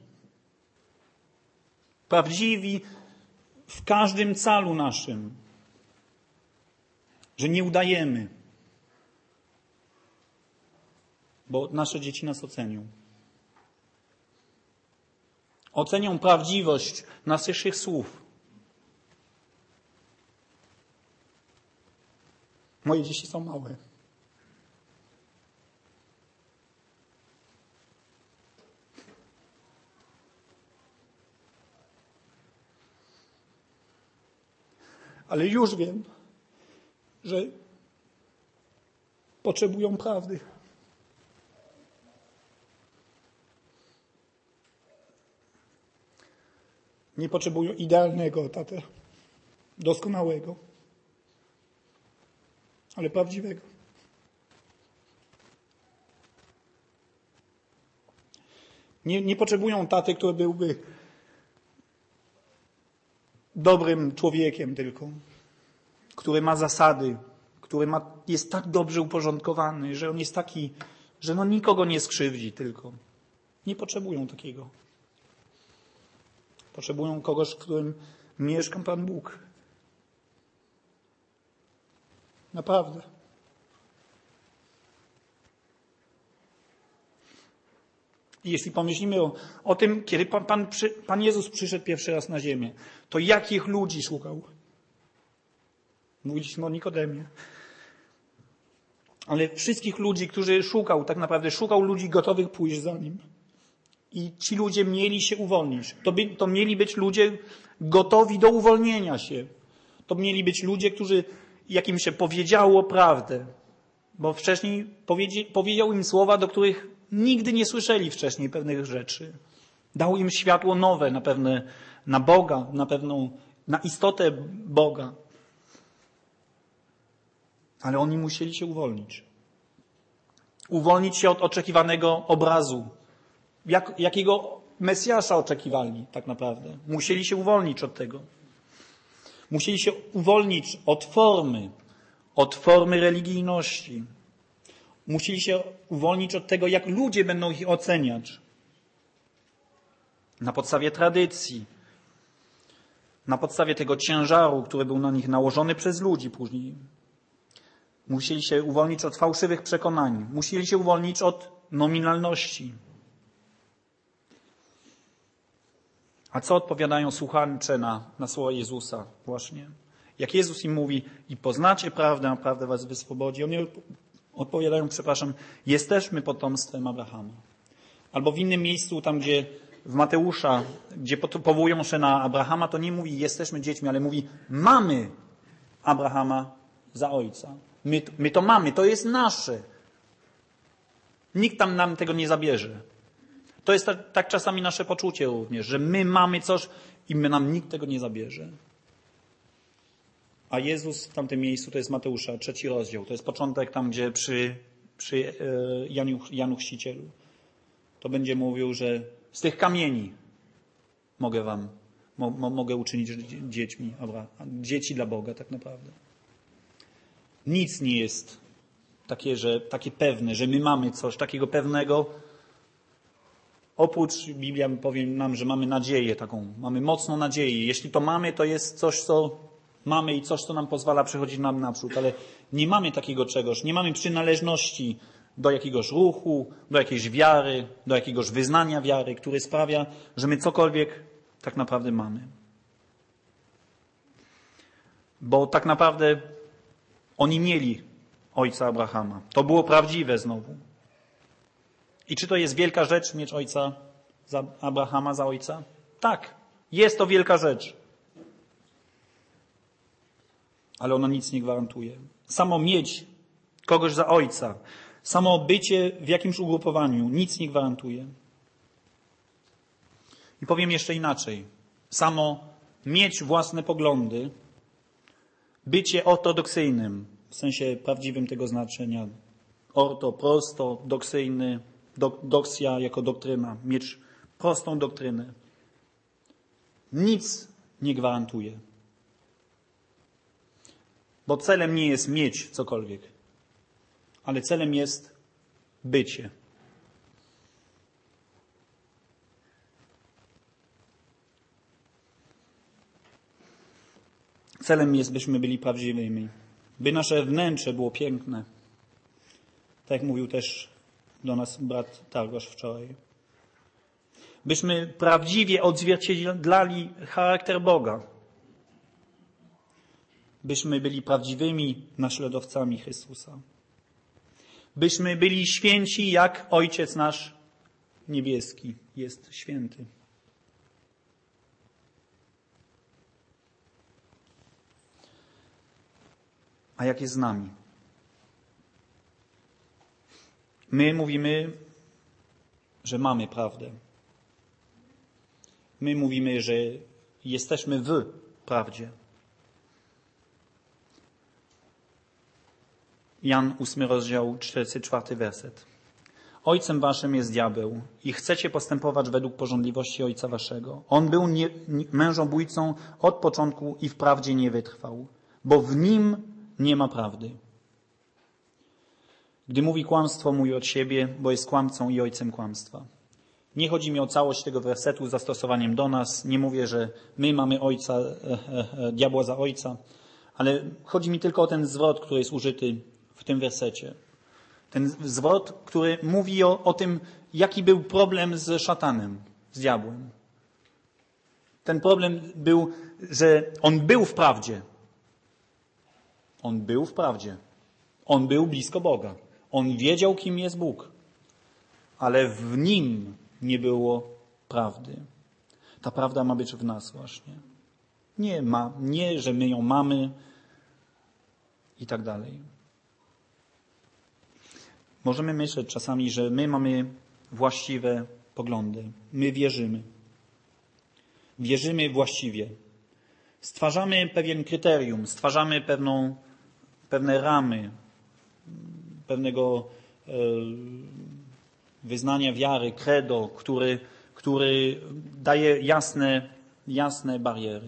Prawdziwi w każdym calu naszym. Że nie udajemy. Bo nasze dzieci nas ocenią. Ocenią prawdziwość naszych słów. Moje dzieci są małe. Ale już wiem, że potrzebują prawdy. Nie potrzebują idealnego tatę, doskonałego, ale prawdziwego. Nie, nie potrzebują taty, który byłby dobrym człowiekiem tylko, który ma zasady, który ma, jest tak dobrze uporządkowany, że on jest taki, że no nikogo nie skrzywdzi tylko. Nie potrzebują takiego. Potrzebują kogoś, w którym mieszka Pan Bóg. Naprawdę. I jeśli pomyślimy o, o tym, kiedy Pan, Pan, Pan Jezus przyszedł pierwszy raz na ziemię, to jakich ludzi szukał? Mówiliśmy o Nikodemie. Ale wszystkich ludzi, którzy szukał, tak naprawdę szukał ludzi gotowych pójść za nim. I ci ludzie mieli się uwolnić. To, by, to mieli być ludzie gotowi do uwolnienia się. To mieli być ludzie, którzy, jak im się powiedziało prawdę. Bo wcześniej powiedzi, powiedział im słowa, do których nigdy nie słyszeli wcześniej pewnych rzeczy. Dał im światło nowe na pewne, na Boga, na pewną, na istotę Boga. Ale oni musieli się uwolnić. Uwolnić się od oczekiwanego obrazu. Jak, jakiego Mesjasza oczekiwali tak naprawdę. Musieli się uwolnić od tego. Musieli się uwolnić od formy, od formy religijności. Musieli się uwolnić od tego, jak ludzie będą ich oceniać. Na podstawie tradycji. Na podstawie tego ciężaru, który był na nich nałożony przez ludzi później. Musieli się uwolnić od fałszywych przekonań. Musieli się uwolnić od nominalności. A co odpowiadają słuchacze na, na słowa Jezusa właśnie? Jak Jezus im mówi, i poznacie prawdę, a prawda was wyswobodzi. Oni odpowiadają, przepraszam, jesteśmy potomstwem Abrahama. Albo w innym miejscu, tam gdzie w Mateusza, gdzie powołują się na Abrahama, to nie mówi jesteśmy dziećmi, ale mówi mamy Abrahama za ojca. My, my to mamy, to jest nasze. Nikt tam nam tego nie zabierze. To jest tak, tak czasami nasze poczucie również, że my mamy coś i my nam nikt tego nie zabierze. A Jezus w tamtym miejscu, to jest Mateusza, trzeci rozdział, to jest początek tam, gdzie przy, przy Janu, Janu Chrzcicielu, to będzie mówił, że z tych kamieni mogę wam, mo, mo, mogę uczynić dziećmi, dobra, dzieci dla Boga tak naprawdę. Nic nie jest takie, że, takie pewne, że my mamy coś takiego pewnego. Oprócz, Biblia powie nam, że mamy nadzieję taką, mamy mocną nadzieję. Jeśli to mamy, to jest coś, co mamy i coś, co nam pozwala przechodzić nam naprzód, ale nie mamy takiego czegoś, nie mamy przynależności do jakiegoś ruchu, do jakiejś wiary, do jakiegoś wyznania wiary, który sprawia, że my cokolwiek tak naprawdę mamy. Bo tak naprawdę oni mieli ojca Abrahama. To było prawdziwe znowu. I czy to jest wielka rzecz mieć ojca za Abrahama za ojca? Tak, jest to wielka rzecz. Ale ona nic nie gwarantuje. Samo mieć kogoś za ojca, samo bycie w jakimś ugrupowaniu nic nie gwarantuje. I powiem jeszcze inaczej. Samo mieć własne poglądy, bycie ortodoksyjnym, w sensie prawdziwym tego znaczenia, orto, prosto, doksyjny, doksja jako doktryna, mieć prostą doktrynę. Nic nie gwarantuje. Bo celem nie jest mieć cokolwiek, ale celem jest bycie. Celem jest, byśmy byli prawdziwymi, by nasze wnętrze było piękne. Tak jak mówił też do nas brat Targosz wczoraj. Byśmy prawdziwie odzwierciedlali charakter Boga. Byśmy byli prawdziwymi naśladowcami Chrystusa. Byśmy byli święci, jak Ojciec nasz niebieski jest święty. A jak jest z nami? My mówimy, że mamy prawdę. My mówimy, że jesteśmy w prawdzie. Jan ósmy rozdział, czterdziesty czwarty werset. Ojcem waszym jest diabeł i chcecie postępować według pożądliwości ojca waszego. On był nie, nie, mężobójcą od początku i wprawdzie nie wytrwał, bo w nim nie ma prawdy. Gdy mówi kłamstwo, mówi od siebie, bo jest kłamcą i ojcem kłamstwa. Nie chodzi mi o całość tego wersetu z zastosowaniem do nas. Nie mówię, że my mamy ojca, e, e, e, diabła za ojca, ale chodzi mi tylko o ten zwrot, który jest użyty w tym wersecie. Ten zwrot, który mówi o, o tym, jaki był problem z szatanem, z diabłem. Ten problem był, że on był w prawdzie. On był w prawdzie. On był blisko Boga. On wiedział, kim jest Bóg. Ale w nim nie było prawdy. Ta prawda ma być w nas właśnie. Nie, ma, nie, że my ją mamy i tak dalej. Możemy myśleć czasami, że my mamy właściwe poglądy. My wierzymy. Wierzymy właściwie. Stwarzamy pewien kryterium, stwarzamy pewną, pewne ramy, pewnego e, wyznania wiary, credo, który, który daje jasne, jasne bariery.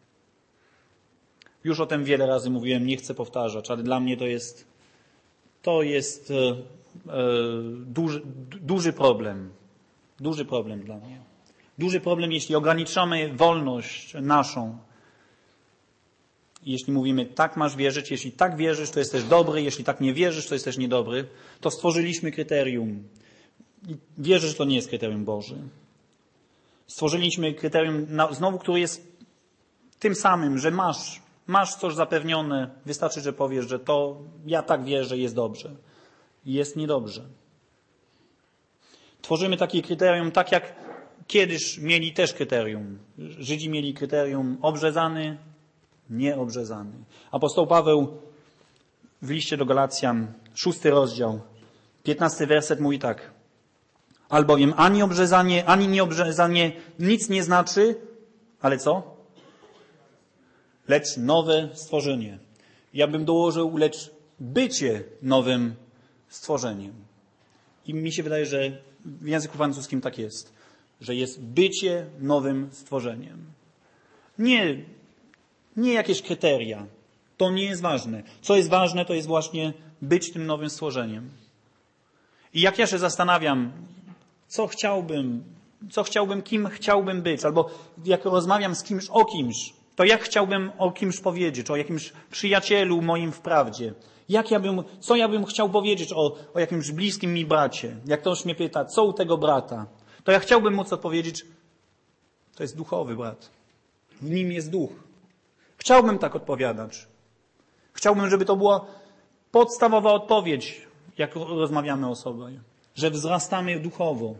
Już o tym wiele razy mówiłem, nie chcę powtarzać, ale dla mnie to jest, to jest e, e, duży, duży problem. Duży problem dla mnie. Duży problem, jeśli ograniczamy wolność naszą. Jeśli mówimy, tak masz wierzyć, jeśli tak wierzysz, to jesteś dobry, jeśli tak nie wierzysz, to jesteś niedobry, to stworzyliśmy kryterium. Wierzę, że to nie jest kryterium Boże. Stworzyliśmy kryterium, znowu, które jest tym samym, że masz, masz coś zapewnione, wystarczy, że powiesz, że to ja tak wierzę, jest dobrze. Jest niedobrze. Tworzymy takie kryterium, tak jak kiedyś mieli też kryterium. Żydzi mieli kryterium obrzezany, nieobrzezany. Apostoł Paweł w liście do Galacjan, szósty rozdział, piętnasty werset mówi tak. Albowiem ani obrzezanie, ani nieobrzezanie nic nie znaczy, ale co? Lecz nowe stworzenie. Ja bym dołożył, lecz bycie nowym stworzeniem. I mi się wydaje, że w języku francuskim tak jest, że jest bycie nowym stworzeniem. Nie, nie jakieś kryteria. To nie jest ważne. Co jest ważne, to jest właśnie być tym nowym stworzeniem. I jak ja się zastanawiam, co chciałbym, co chciałbym, kim chciałbym być, albo jak rozmawiam z kimś o kimś, to jak chciałbym o kimś powiedzieć, o jakimś przyjacielu moim w prawdzie. Jak ja bym, co ja bym chciał powiedzieć o, o jakimś bliskim mi bracie. Jak ktoś mnie pyta, co u tego brata, to ja chciałbym móc odpowiedzieć, to jest duchowy brat. W nim jest duch. Chciałbym tak odpowiadać. Chciałbym, żeby to była podstawowa odpowiedź, jak rozmawiamy o sobie. Że wzrastamy duchowo.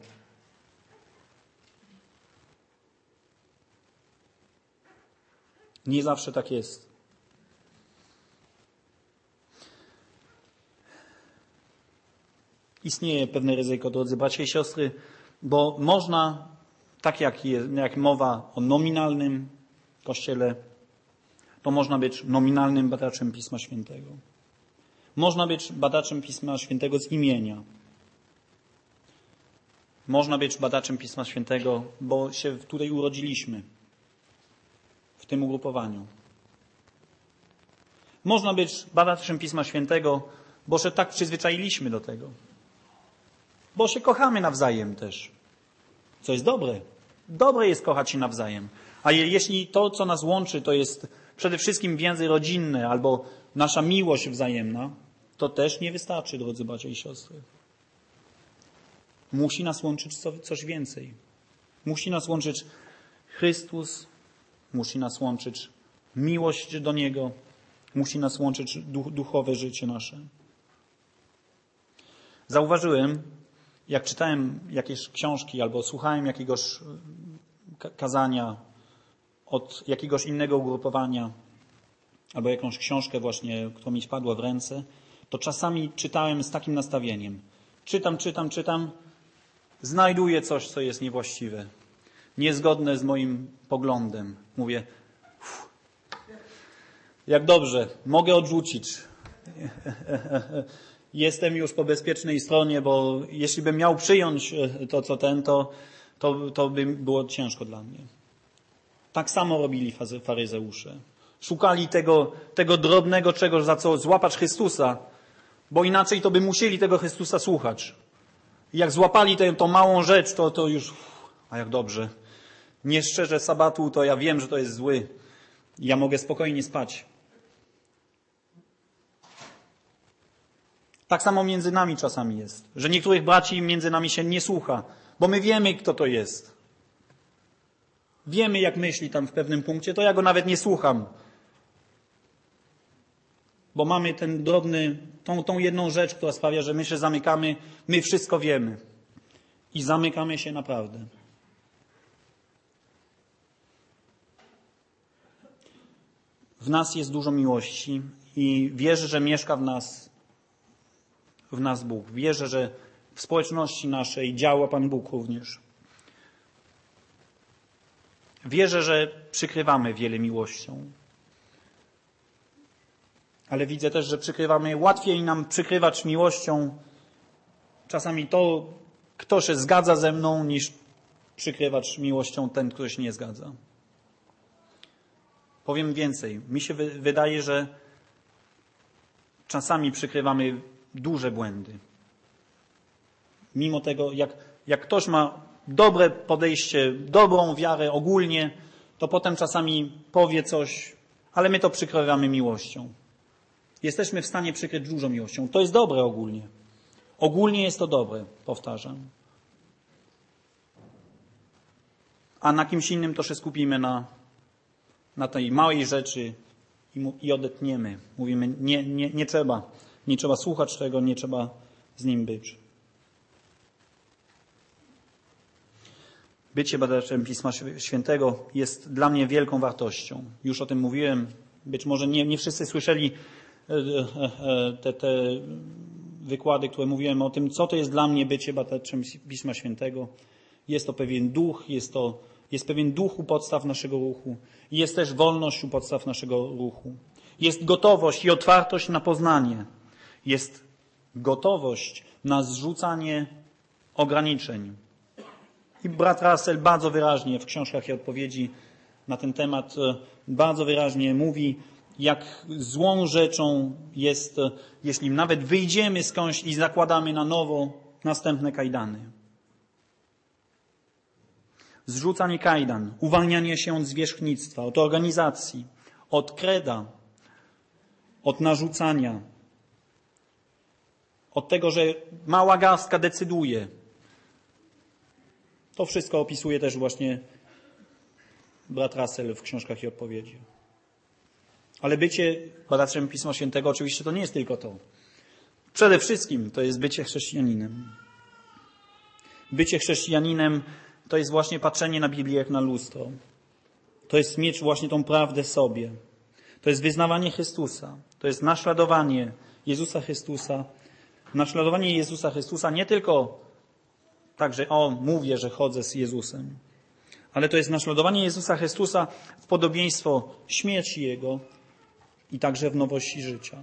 Nie zawsze tak jest. Istnieje pewne ryzyko, drodzy bracia i siostry, bo można, tak jak, jest, jak mowa o nominalnym Kościele, to można być nominalnym badaczem Pisma Świętego. Można być badaczem Pisma Świętego z imienia. Można być badaczem Pisma Świętego, bo się tutaj urodziliśmy. W tym ugrupowaniu. Można być badaczem Pisma Świętego, bo się tak przyzwyczailiśmy do tego. Bo się kochamy nawzajem też. Co jest dobre. Dobre jest kochać się nawzajem. A jeśli to, co nas łączy, to jest przede wszystkim więzy rodzinne albo nasza miłość wzajemna, to też nie wystarczy, drodzy bracia i siostry. Musi nas łączyć coś więcej. Musi nas łączyć Chrystus, musi nas łączyć miłość do Niego, musi nas łączyć duchowe życie nasze. Zauważyłem, jak czytałem jakieś książki albo słuchałem jakiegoś kazania od jakiegoś innego ugrupowania albo jakąś książkę właśnie, która mi spadła w ręce, to czasami czytałem z takim nastawieniem. Czytam, czytam, czytam, znajduję coś, co jest niewłaściwe, niezgodne z moim poglądem. Mówię, uff, jak dobrze, mogę odrzucić. Jestem już po bezpiecznej stronie, bo jeśli bym miał przyjąć to, co ten, to, to, to by było ciężko dla mnie. Tak samo robili faryzeusze. Szukali tego, tego drobnego czegoś, za co złapać Chrystusa, bo inaczej to by musieli tego Chrystusa słuchać. I jak złapali tę, tą małą rzecz, to, to już, a jak dobrze. Nie szczerze sabatu, to ja wiem, że to jest zły. Ja mogę spokojnie spać. Tak samo między nami czasami jest, że niektórych braci między nami się nie słucha, bo my wiemy, kto to jest. Wiemy, jak myśli tam w pewnym punkcie, to ja go nawet nie słucham. Bo mamy ten drobny, tą, tą jedną rzecz, która sprawia, że my się zamykamy, my wszystko wiemy. I zamykamy się naprawdę. W nas jest dużo miłości i wierzę, że mieszka w nas, w nas Bóg. Wierzę, że w społeczności naszej działa Pan Bóg również. Wierzę, że przykrywamy wiele miłością. Ale widzę też, że przykrywamy, łatwiej nam przykrywać miłością czasami to, kto się zgadza ze mną, niż przykrywać miłością ten, kto się nie zgadza. Powiem więcej. Mi się wy- wydaje, że czasami przykrywamy duże błędy. Mimo tego, jak, jak ktoś ma dobre podejście, dobrą wiarę ogólnie, to potem czasami powie coś, ale my to przykrywamy miłością. Jesteśmy w stanie przykryć dużo miłością. To jest dobre ogólnie. Ogólnie jest to dobre, powtarzam. A na kimś innym to się skupimy na, na tej małej rzeczy i, mu, i odetniemy. Mówimy, nie, nie, nie trzeba. Nie trzeba słuchać tego, nie trzeba z nim być. Bycie badaczem Pisma Świętego jest dla mnie wielką wartością. Już o tym mówiłem. Być może nie, nie wszyscy słyszeli te, te wykłady, które mówiłem o tym, co to jest dla mnie bycie badaczem Pisma Świętego. Jest to pewien duch, jest to jest pewien duch u podstaw naszego ruchu. I jest też wolność u podstaw naszego ruchu. Jest gotowość i otwartość na poznanie. Jest gotowość na zrzucanie ograniczeń. I brat Russell bardzo wyraźnie w książkach i odpowiedzi na ten temat bardzo wyraźnie mówi, jak złą rzeczą jest, jeśli nawet wyjdziemy skądś i zakładamy na nowo następne kajdany. Zrzucanie kajdan, uwalnianie się od zwierzchnictwa, od organizacji, od kreda, od narzucania, od tego, że mała garstka decyduje. To wszystko opisuje też właśnie brat Russell w książkach i odpowiedzi. Ale bycie badaczem Pisma Świętego oczywiście to nie jest tylko to. Przede wszystkim to jest bycie chrześcijaninem. Bycie chrześcijaninem to jest właśnie patrzenie na Biblię jak na lustro. To jest mieć właśnie tą prawdę sobie. To jest wyznawanie Chrystusa. To jest naśladowanie Jezusa Chrystusa. Naśladowanie Jezusa Chrystusa nie tylko tak, że o, mówię, że chodzę z Jezusem. Ale to jest naśladowanie Jezusa Chrystusa w podobieństwo śmierci Jego i także w nowości życia.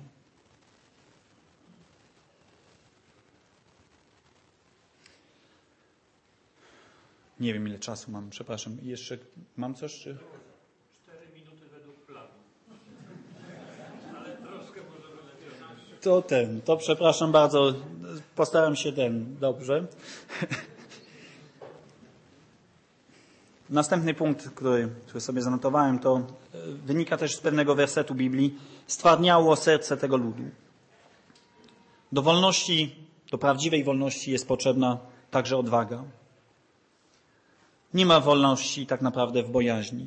Nie wiem, ile czasu mam, przepraszam. Jeszcze mam coś? Czy...
Cztery minuty według planu. Ale troszkę może lepiej.
To ten, to przepraszam bardzo. Postaram się ten, dobrze. Następny punkt, który, który sobie zanotowałem, to wynika też z pewnego wersetu Biblii. Stwardniało serce tego ludu. Do wolności, do prawdziwej wolności jest potrzebna także odwaga. Nie ma wolności tak naprawdę w bojaźni.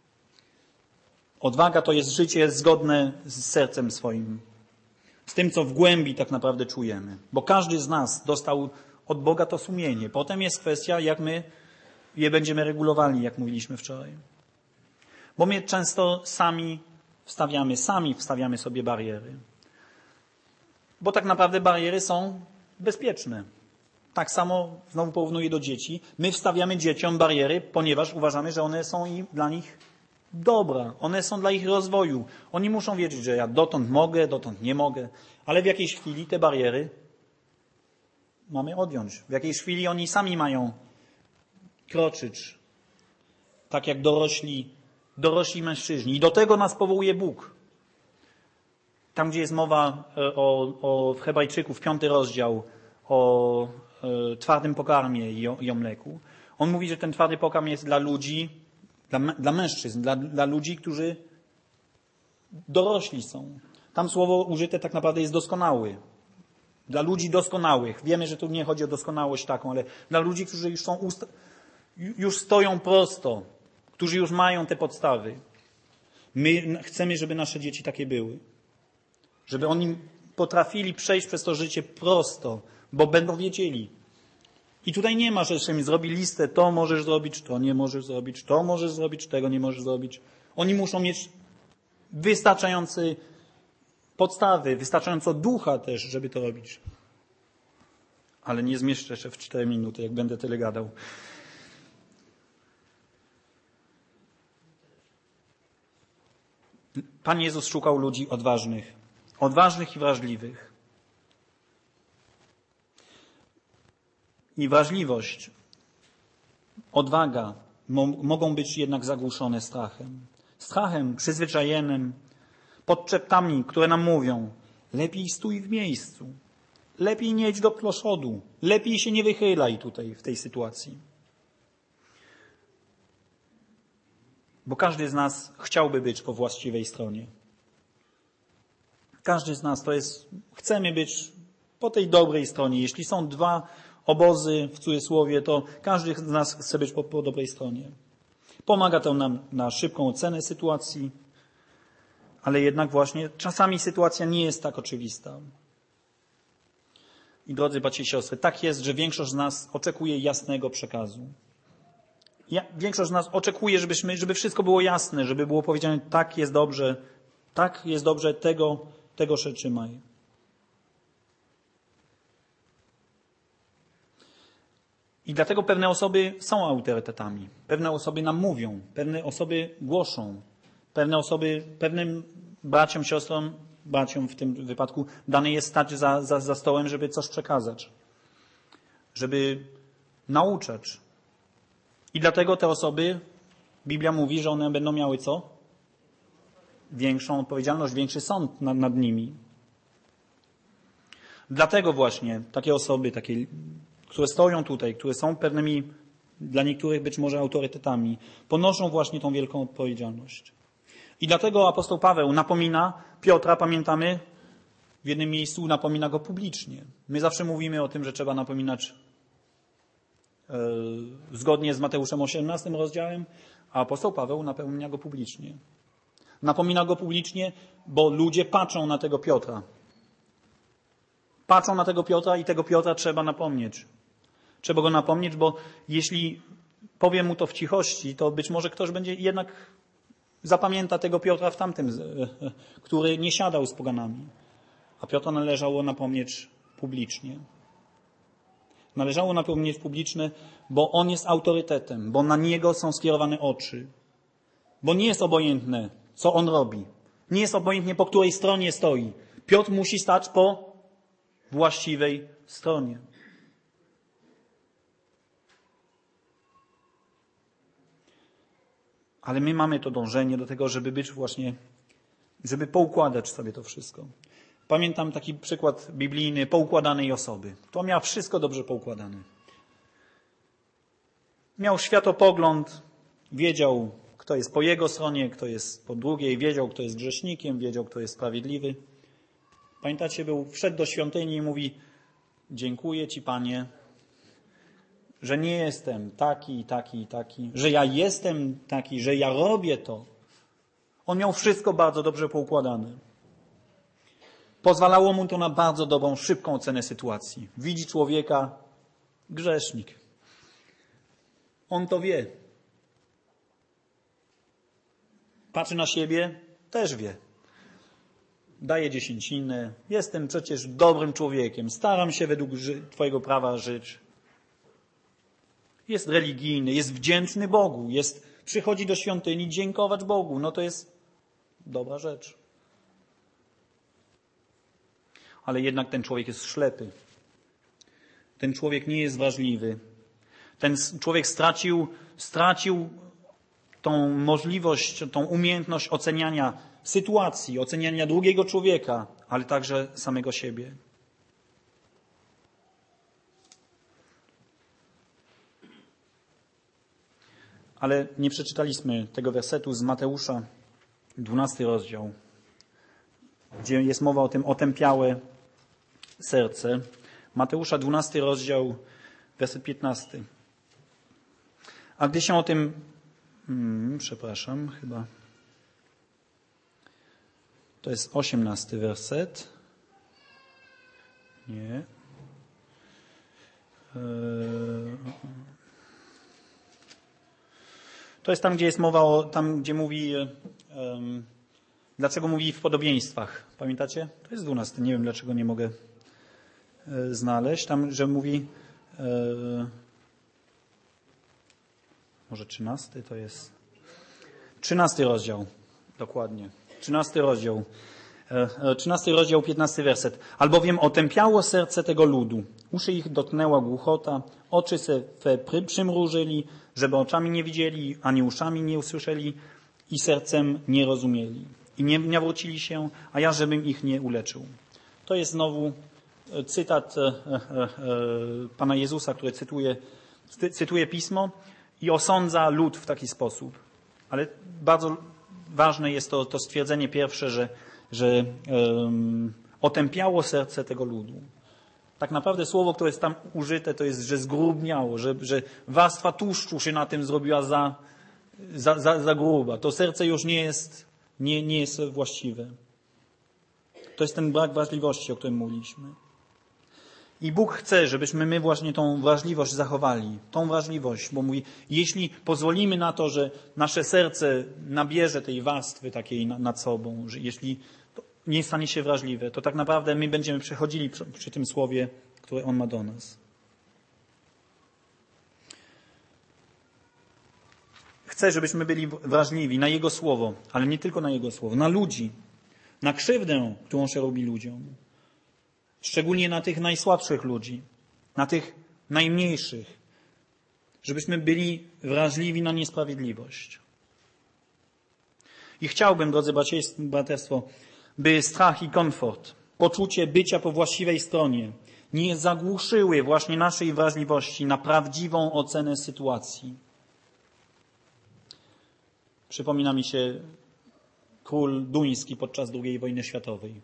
Odwaga to jest życie zgodne z sercem swoim. Z tym, co w głębi tak naprawdę czujemy. Bo każdy z nas dostał od Boga to sumienie. Potem jest kwestia, jak my je będziemy regulowali, jak mówiliśmy wczoraj. Bo my często sami wstawiamy, sami wstawiamy sobie bariery. Bo tak naprawdę bariery są bezpieczne. Tak samo, znowu porównuję do dzieci, my wstawiamy dzieciom bariery, ponieważ uważamy, że one są im, dla nich dobra. One są dla ich rozwoju. Oni muszą wiedzieć, że ja dotąd mogę, dotąd nie mogę, ale w jakiejś chwili te bariery mamy odjąć. W jakiejś chwili oni sami mają kroczyć, tak jak dorośli, dorośli mężczyźni. I do tego nas powołuje Bóg. Tam, gdzie jest mowa o, o w Hebrajczyków, piąty rozdział, o e, twardym pokarmie i o, i o mleku. On mówi, że ten twardy pokarm jest dla ludzi, dla, dla mężczyzn, dla, dla ludzi, którzy dorośli są. Tam słowo użyte tak naprawdę jest doskonały. Dla ludzi doskonałych. Wiemy, że tu nie chodzi o doskonałość taką, ale dla ludzi, którzy już są ust- już stoją prosto, którzy już mają te podstawy. My chcemy, żeby nasze dzieci takie były. Żeby oni potrafili przejść przez to życie prosto, bo będą wiedzieli. I tutaj nie ma, że jeszcze mi zrobi listę, to możesz zrobić, to nie możesz zrobić, to możesz zrobić, tego nie możesz zrobić. Oni muszą mieć wystarczający podstawy, wystarczająco ducha też, żeby to robić. Ale nie zmieszczę się w cztery minuty, jak będę tyle gadał. Pan Jezus szukał ludzi odważnych. Odważnych i wrażliwych. I wrażliwość, odwaga mo- mogą być jednak zagłuszone strachem. Strachem przyzwyczajonym, podczeptami, które nam mówią: lepiej stój w miejscu, lepiej nie idź do przodu, lepiej się nie wychylaj tutaj w tej sytuacji. Bo każdy z nas chciałby być po właściwej stronie. Każdy z nas to jest, chcemy być po tej dobrej stronie. Jeśli są dwa obozy, w cudzysłowie, to każdy z nas chce być po, po dobrej stronie. Pomaga to nam na szybką ocenę sytuacji, ale jednak właśnie czasami sytuacja nie jest tak oczywista. I drodzy bracia i siostry, tak jest, że większość z nas oczekuje jasnego przekazu. Ja, większość z nas oczekuje, żebyśmy, żeby wszystko było jasne, żeby było powiedziane: tak jest dobrze, tak jest dobrze, tego, tego się trzymaj. I dlatego pewne osoby są autorytetami. Pewne osoby nam mówią, pewne osoby głoszą, pewne osoby, pewnym braciom, siostrom, braciom w tym wypadku dane jest stać za, za, za stołem, żeby coś przekazać, żeby nauczać. I dlatego te osoby, Biblia mówi, że one będą miały co? Większą odpowiedzialność, większy sąd nad, nad nimi. Dlatego właśnie takie osoby, takie, które stoją tutaj, które są pewnymi, dla niektórych być może autorytetami, ponoszą właśnie tą wielką odpowiedzialność. I dlatego apostoł Paweł napomina Piotra, pamiętamy, w jednym miejscu napomina go publicznie. My zawsze mówimy o tym, że trzeba napominać yy, zgodnie z Mateuszem osiemnastym rozdziałem, a apostoł Paweł napomina go publicznie. Napomina go publicznie, bo ludzie patrzą na tego Piotra. Patrzą na tego Piotra i tego Piotra trzeba napomnieć. Trzeba go napomnieć, bo jeśli powiem mu to w cichości, to być może ktoś będzie jednak zapamięta tego Piotra w tamtym, który nie siadał z poganami. A Piotra należało napomnieć publicznie. Należało napomnieć publicznie, bo on jest autorytetem, bo na niego są skierowane oczy. Bo nie jest obojętne, co on robi. Nie jest obojętnie, po której stronie stoi. Piotr musi stać po właściwej stronie. Ale my mamy to dążenie do tego, żeby być właśnie, żeby poukładać sobie to wszystko. Pamiętam taki przykład biblijny poukładanej osoby. To miała wszystko dobrze poukładane. Miał światopogląd, wiedział, kto jest po jego stronie, kto jest po drugiej, wiedział, kto jest grzesznikiem, wiedział, kto jest sprawiedliwy. Pamiętacie, był, wszedł do świątyni i mówi: dziękuję Ci, Panie, że nie jestem taki, taki, taki, że ja jestem taki, że ja robię to. On miał wszystko bardzo dobrze poukładane. Pozwalało mu to na bardzo dobrą, szybką ocenę sytuacji. Widzi człowieka, grzesznik. On to wie. Patrzy na siebie, też wie. Daję dziesięcinę, jestem przecież dobrym człowiekiem, staram się według ży- Twojego prawa żyć. Jest religijny, jest wdzięczny Bogu, jest, przychodzi do świątyni dziękować Bogu. No to jest dobra rzecz. Ale jednak ten człowiek jest ślepy. Ten człowiek nie jest wrażliwy. Ten człowiek stracił, stracił tą możliwość, tą umiejętność oceniania sytuacji, oceniania drugiego człowieka, ale także samego siebie. Ale nie przeczytaliśmy tego wersetu z Mateusza, dwunasty rozdział, gdzie jest mowa o tym otępiałe serce. Mateusza, dwunasty rozdział, werset piętnasty. A gdy się o tym, hmm, przepraszam, chyba, To jest osiemnasty werset. Nie. To jest tam, gdzie jest mowa o, tam gdzie mówi, um, dlaczego mówi w podobieństwach. Pamiętacie? To jest dwunasty. Nie wiem, dlaczego nie mogę e, znaleźć. Tam, że mówi, e, może trzynasty to jest. Trzynasty rozdział. Dokładnie. Trzynasty rozdział. Trzynasty rozdział, piętnasty werset. Albowiem otępiało serce tego ludu. Uszy ich dotknęła głuchota, oczy se przymrużyli, żeby oczami nie widzieli, ani uszami nie usłyszeli i sercem nie rozumieli. I nie nawrócili się, a ja żebym ich nie uleczył. To jest znowu cytat e, e, e, Pana Jezusa, który cytuje, cytuje Pismo i osądza lud w taki sposób. Ale bardzo ważne jest to, to stwierdzenie pierwsze, że że um, otępiało serce tego ludu. Tak naprawdę słowo, które jest tam użyte, to jest, że zgrubniało, że, że warstwa tłuszczu się na tym zrobiła za, za, za, za gruba. To serce już nie jest, nie, nie jest właściwe. To jest ten brak wrażliwości, o którym mówiliśmy. I Bóg chce, żebyśmy my właśnie tą wrażliwość zachowali. Tą wrażliwość, bo mówi, jeśli pozwolimy na to, że nasze serce nabierze tej warstwy takiej nad sobą, że jeśli nie stanie się wrażliwe, to tak naprawdę my będziemy przechodzili przy, przy tym słowie, które On ma do nas. Chcę, żebyśmy byli wrażliwi na Jego słowo, ale nie tylko na Jego słowo, na ludzi, na krzywdę, którą się robi ludziom. Szczególnie na tych najsłabszych ludzi, na tych najmniejszych, żebyśmy byli wrażliwi na niesprawiedliwość. I chciałbym, drodzy braterstwo, by strach i komfort, poczucie bycia po właściwej stronie nie zagłuszyły właśnie naszej wrażliwości na prawdziwą ocenę sytuacji. Przypomina mi się król duński podczas drugiej wojny światowej.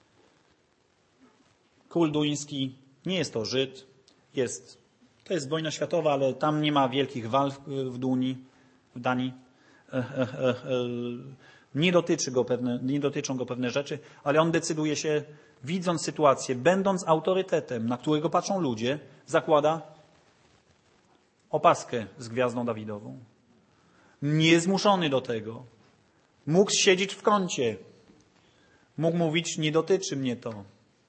Król duński nie jest to Żyd, jest, to jest wojna światowa, ale tam nie ma wielkich walk w Dunii, w Danii. E, e, e, nie, dotyczy go pewne, nie dotyczą go pewne rzeczy, ale on decyduje się, widząc sytuację, będąc autorytetem, na którego patrzą ludzie, zakłada opaskę z gwiazdą Dawidową. Niezmuszony do tego. Mógł siedzieć w kącie. Mógł mówić, nie dotyczy mnie to.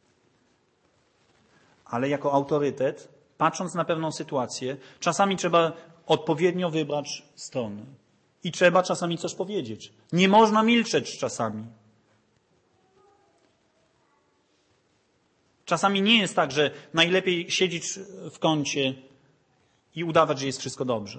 Ale jako autorytet, patrząc na pewną sytuację, czasami trzeba odpowiednio wybrać stronę. I trzeba czasami coś powiedzieć. Nie można milczeć czasami. Czasami nie jest tak, że najlepiej siedzieć w kącie i udawać, że jest wszystko dobrze.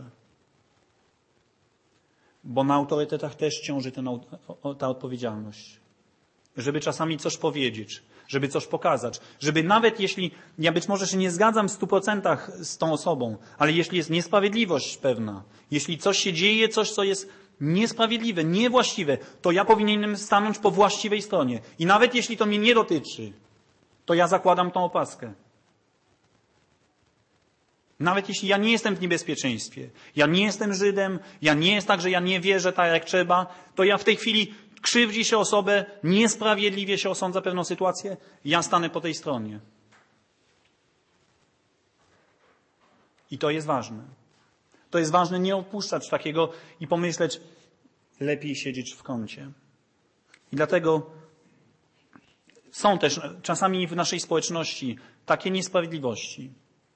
Bo na autorytetach też ciąży ten, ta odpowiedzialność. Żeby czasami coś powiedzieć, żeby coś pokazać, żeby nawet jeśli, ja być może się nie zgadzam w stu procentach z tą osobą, ale jeśli jest niesprawiedliwość pewna, jeśli coś się dzieje, coś, co jest niesprawiedliwe, niewłaściwe, to ja powinienem stanąć po właściwej stronie. I nawet jeśli to mnie nie dotyczy, to ja zakładam tą opaskę. Nawet jeśli ja nie jestem w niebezpieczeństwie, ja nie jestem Żydem, ja nie jest tak, że ja nie wierzę tak jak trzeba, to ja w tej chwili krzywdzi się osobę, niesprawiedliwie się osądza pewną sytuację, ja stanę po tej stronie. I to jest ważne. To jest ważne nie opuszczać takiego i pomyśleć, lepiej siedzieć w kącie. I dlatego są też czasami w naszej społeczności takie niesprawiedliwości.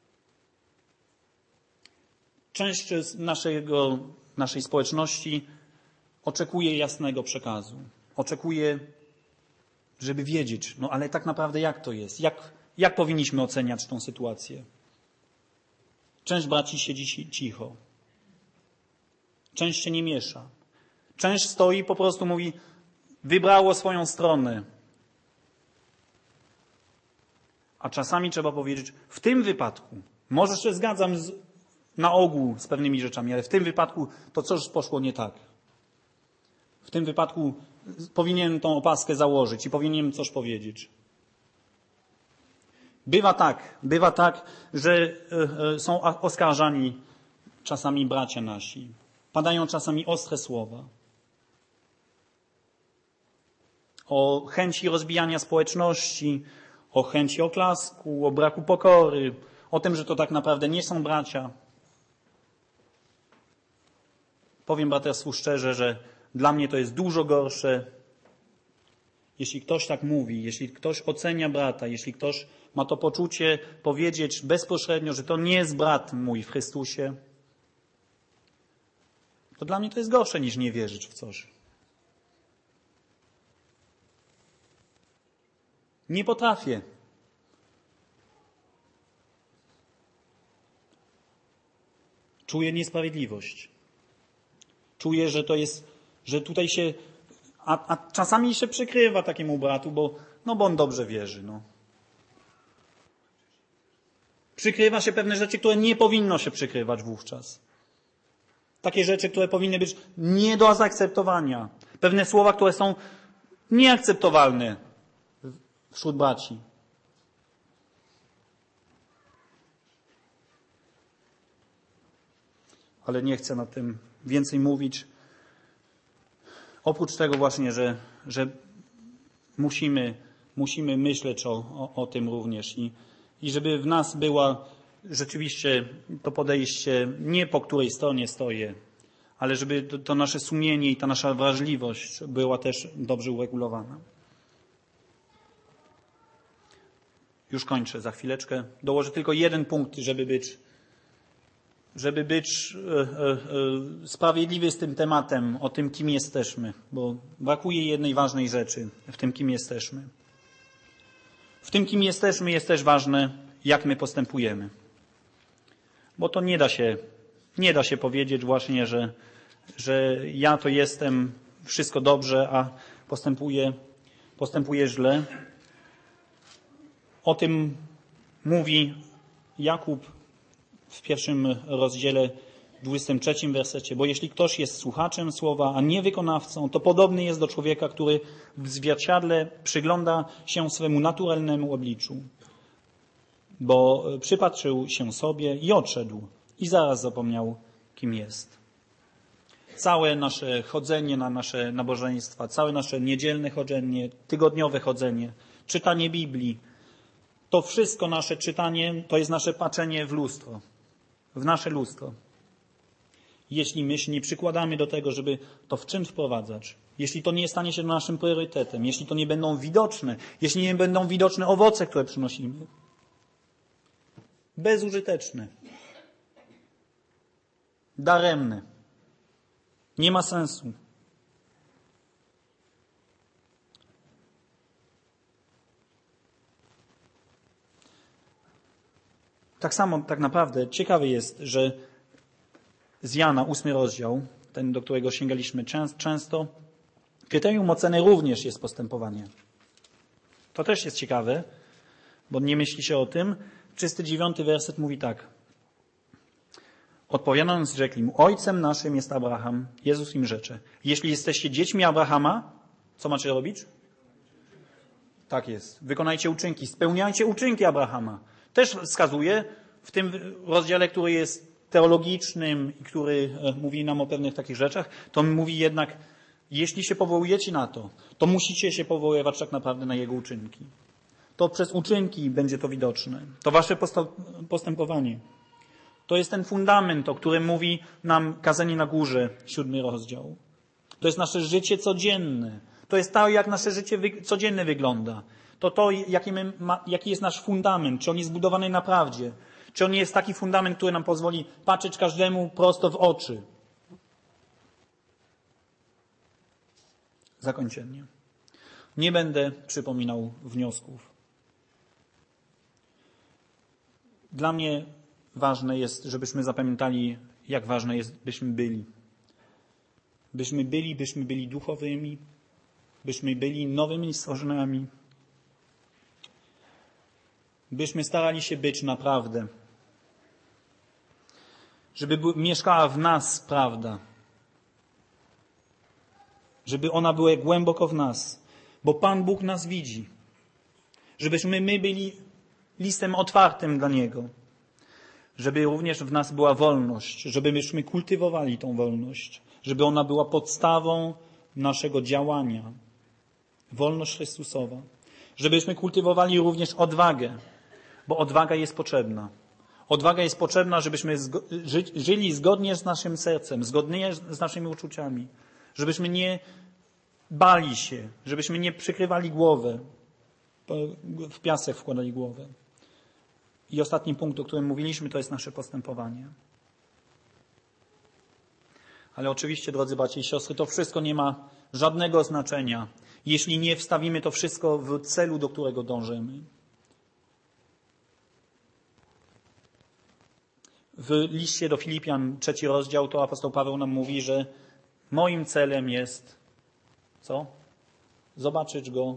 Część z naszego, naszej społeczności oczekuje jasnego przekazu. Oczekuje, żeby wiedzieć, no ale tak naprawdę jak to jest? Jak, jak powinniśmy oceniać tą sytuację? Część braci siedzi cicho. Część się nie miesza. Część stoi i po prostu mówi, wybrało swoją stronę. A czasami trzeba powiedzieć, w tym wypadku, może się zgadzam z, na ogół z pewnymi rzeczami, ale w tym wypadku to coś poszło nie tak. W tym wypadku powinienem tą opaskę założyć i powinienem coś powiedzieć. Bywa tak, bywa tak, że są oskarżani czasami bracia nasi. Padają czasami ostre słowa. o chęci rozbijania społeczności, o chęci oklasku, o braku pokory, o tym, że to tak naprawdę nie są bracia. Powiem braterstwu szczerze, że dla mnie to jest dużo gorsze, jeśli ktoś tak mówi, jeśli ktoś ocenia brata, jeśli ktoś ma to poczucie powiedzieć bezpośrednio, że to nie jest brat mój w Chrystusie, to dla mnie to jest gorsze niż nie wierzyć w coś. Nie potrafię. Czuję niesprawiedliwość. Czuję, że to jest, że tutaj się, a, a czasami się przykrywa takiemu bratu, bo, no bo on dobrze wierzy, no. Przykrywa się pewne rzeczy, które nie powinno się przykrywać wówczas. Takie rzeczy, które powinny być nie do zaakceptowania. Pewne słowa, które są nieakceptowalne wśród braci. Ale nie chcę na tym więcej mówić. Oprócz tego właśnie, że, że musimy, musimy myśleć o, o, o tym również i, i żeby w nas była rzeczywiście to podejście nie po której stronie stoję, ale żeby to, to nasze sumienie i ta nasza wrażliwość była też dobrze uregulowana. Już kończę za chwileczkę. Dołożę tylko jeden punkt, żeby być żeby być e, e, e, sprawiedliwy z tym tematem, o tym, kim jesteśmy, bo brakuje jednej ważnej rzeczy w tym, kim jesteśmy. W tym, kim jesteśmy, jest też ważne, jak my postępujemy. Bo to nie da się, nie da się powiedzieć właśnie, że, że ja to jestem, wszystko dobrze, a postępuję, postępuję źle. O tym mówi Jakub w pierwszym rozdziale, dwudziestym trzecim wersecie. Bo jeśli ktoś jest słuchaczem słowa, a nie wykonawcą, to podobny jest do człowieka, który w zwierciadle przygląda się swemu naturalnemu obliczu. Bo przypatrzył się sobie i odszedł i zaraz zapomniał, kim jest. Całe nasze chodzenie na nasze nabożeństwa, całe nasze niedzielne chodzenie, tygodniowe chodzenie, czytanie Biblii, to wszystko nasze czytanie to jest nasze patrzenie w lustro, w nasze lustro. Jeśli my się nie przykładamy do tego, żeby to w czyn wprowadzać, jeśli to nie stanie się naszym priorytetem, jeśli to nie będą widoczne, jeśli nie będą widoczne owoce, które przynosimy, bezużyteczne, daremne, nie ma sensu. Tak samo tak naprawdę ciekawe jest, że z Jana, ósmy rozdział, ten, do którego sięgaliśmy często, kryterium oceny również jest postępowanie. To też jest ciekawe, bo nie myśli się o tym. trzydziesty dziewiąty werset mówi tak. Odpowiadając, rzekli mu, ojcem naszym jest Abraham. Jezus im rzecze, jeśli jesteście dziećmi Abrahama, co macie robić? Tak jest. Wykonajcie uczynki, spełniajcie uczynki Abrahama. Też wskazuje w tym rozdziale, który jest teologicznym i który mówi nam o pewnych takich rzeczach, to mówi jednak, jeśli się powołujecie na to, to musicie się powoływać tak naprawdę na jego uczynki. To przez uczynki będzie to widoczne. To wasze postępowanie. To jest ten fundament, o którym mówi nam Kazanie na Górze, siódmy rozdział. To jest nasze życie codzienne. To jest to, jak nasze życie codzienne wygląda. To to, jaki, my ma, jaki jest nasz fundament, czy on jest zbudowany na prawdzie, czy on jest taki fundament, który nam pozwoli patrzeć każdemu prosto w oczy. Zakończenie. Nie będę przypominał wniosków. Dla mnie ważne jest, żebyśmy zapamiętali, jak ważne jest, byśmy byli. Byśmy byli, byśmy byli duchowymi, byśmy byli nowymi stworzeniami. Byśmy starali się być naprawdę. Żeby mieszkała w nas prawda. Żeby ona była głęboko w nas. Bo Pan Bóg nas widzi. Żebyśmy my byli listem otwartym dla Niego. Żeby również w nas była wolność. Żebyśmy kultywowali tą wolność. Żeby ona była podstawą naszego działania. wolność Chrystusowa, żebyśmy kultywowali również odwagę, bo odwaga jest potrzebna. Odwaga jest potrzebna, żebyśmy zgo- ży- żyli zgodnie z naszym sercem, zgodnie z naszymi uczuciami, żebyśmy nie bali się, żebyśmy nie przykrywali głowę, w piasek wkładali głowę. I ostatni punkt, o którym mówiliśmy, to jest nasze postępowanie. Ale oczywiście, drodzy bracia i siostry, to wszystko nie ma żadnego znaczenia, jeśli nie wstawimy to wszystko w celu, do którego dążymy. W liście do Filipian, trzeci rozdział, to apostoł Paweł nam mówi, że moim celem jest co? Zobaczyć Go.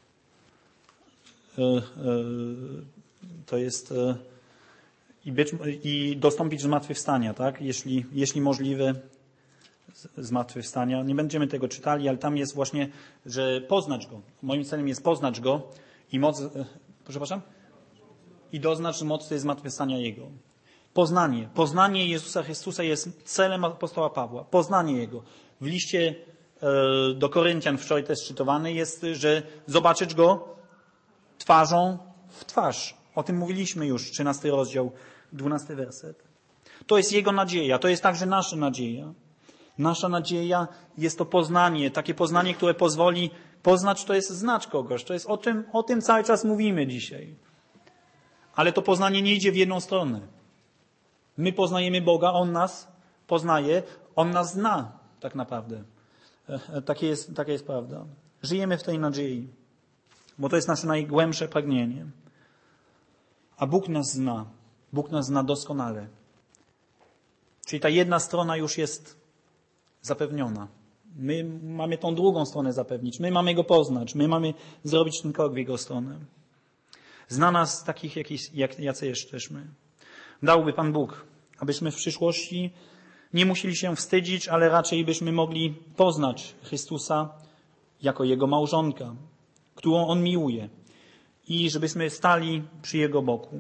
To jest i, być, i dostąpić zmartwychwstania, tak? Jeśli, jeśli możliwe, zmartwychwstania. Nie będziemy tego czytali, ale tam jest właśnie, że poznać Go. Moim celem jest poznać Go i moc, przepraszam? I doznać mocy zmartwychwstania Jego. Poznanie. Poznanie Jezusa Chrystusa jest celem apostoła Pawła. Poznanie Jego. W liście do Koryntian, wczoraj też czytowany jest, że zobaczyć Go twarzą w twarz. O tym mówiliśmy już, trzynasty rozdział, dwunasty werset. To jest Jego nadzieja, to jest także nasza nadzieja. Nasza nadzieja jest to poznanie, takie poznanie, które pozwoli poznać, to jest znać kogoś. To jest o tym, o tym cały czas mówimy dzisiaj. Ale to poznanie nie idzie w jedną stronę. My poznajemy Boga, On nas poznaje, On nas zna tak naprawdę. Takie jest, taka jest prawda. Żyjemy w tej nadziei, bo to jest nasze najgłębsze pragnienie. A Bóg nas zna. Bóg nas zna doskonale. Czyli ta jedna strona już jest zapewniona. My mamy tą drugą stronę zapewnić. My mamy Go poznać. My mamy zrobić ten krok w Jego stronę. Zna nas takich, jak, jacy jesteśmy. Dałby Pan Bóg, abyśmy w przyszłości nie musieli się wstydzić, ale raczej byśmy mogli poznać Chrystusa jako Jego małżonka, którą On miłuje i żebyśmy stali przy Jego boku.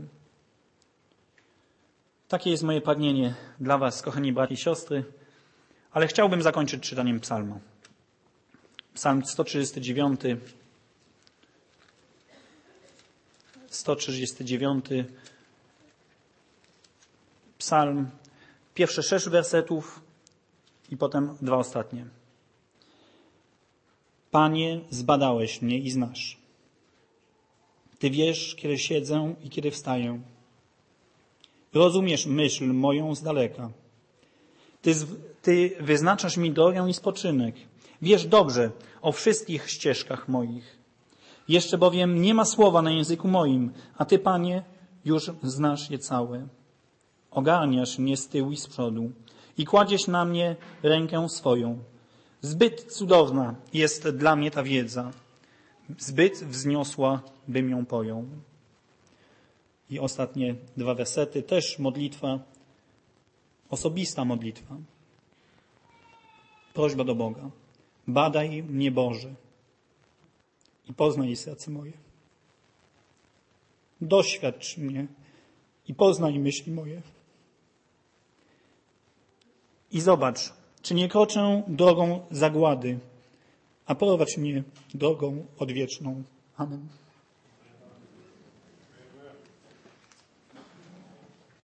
Takie jest moje pragnienie dla Was, kochani bracia i siostry, ale chciałbym zakończyć czytaniem psalmu. Psalm sto trzydziesty dziewiąty. sto trzydziesty dziewiąty. Psalm, pierwsze sześć wersetów i potem dwa ostatnie. Panie, zbadałeś mnie i znasz. Ty wiesz, kiedy siedzę i kiedy wstaję. Rozumiesz myśl moją z daleka. Ty, ty wyznaczasz mi drogę i spoczynek. Wiesz dobrze o wszystkich ścieżkach moich. Jeszcze bowiem nie ma słowa na języku moim, a Ty, Panie, już znasz je całe. Ogarniasz mnie z tyłu i z przodu i kładziesz na mnie rękę swoją. Zbyt cudowna jest dla mnie ta wiedza. Zbyt wzniosła, bym ją pojął. I ostatnie dwa wersety, też modlitwa, osobista modlitwa. Prośba do Boga. Badaj mnie, Boże, i poznaj serce moje. Doświadcz mnie i poznaj myśli moje. I zobacz, czy nie kroczę drogą zagłady, a prowadź mnie drogą odwieczną. Amen.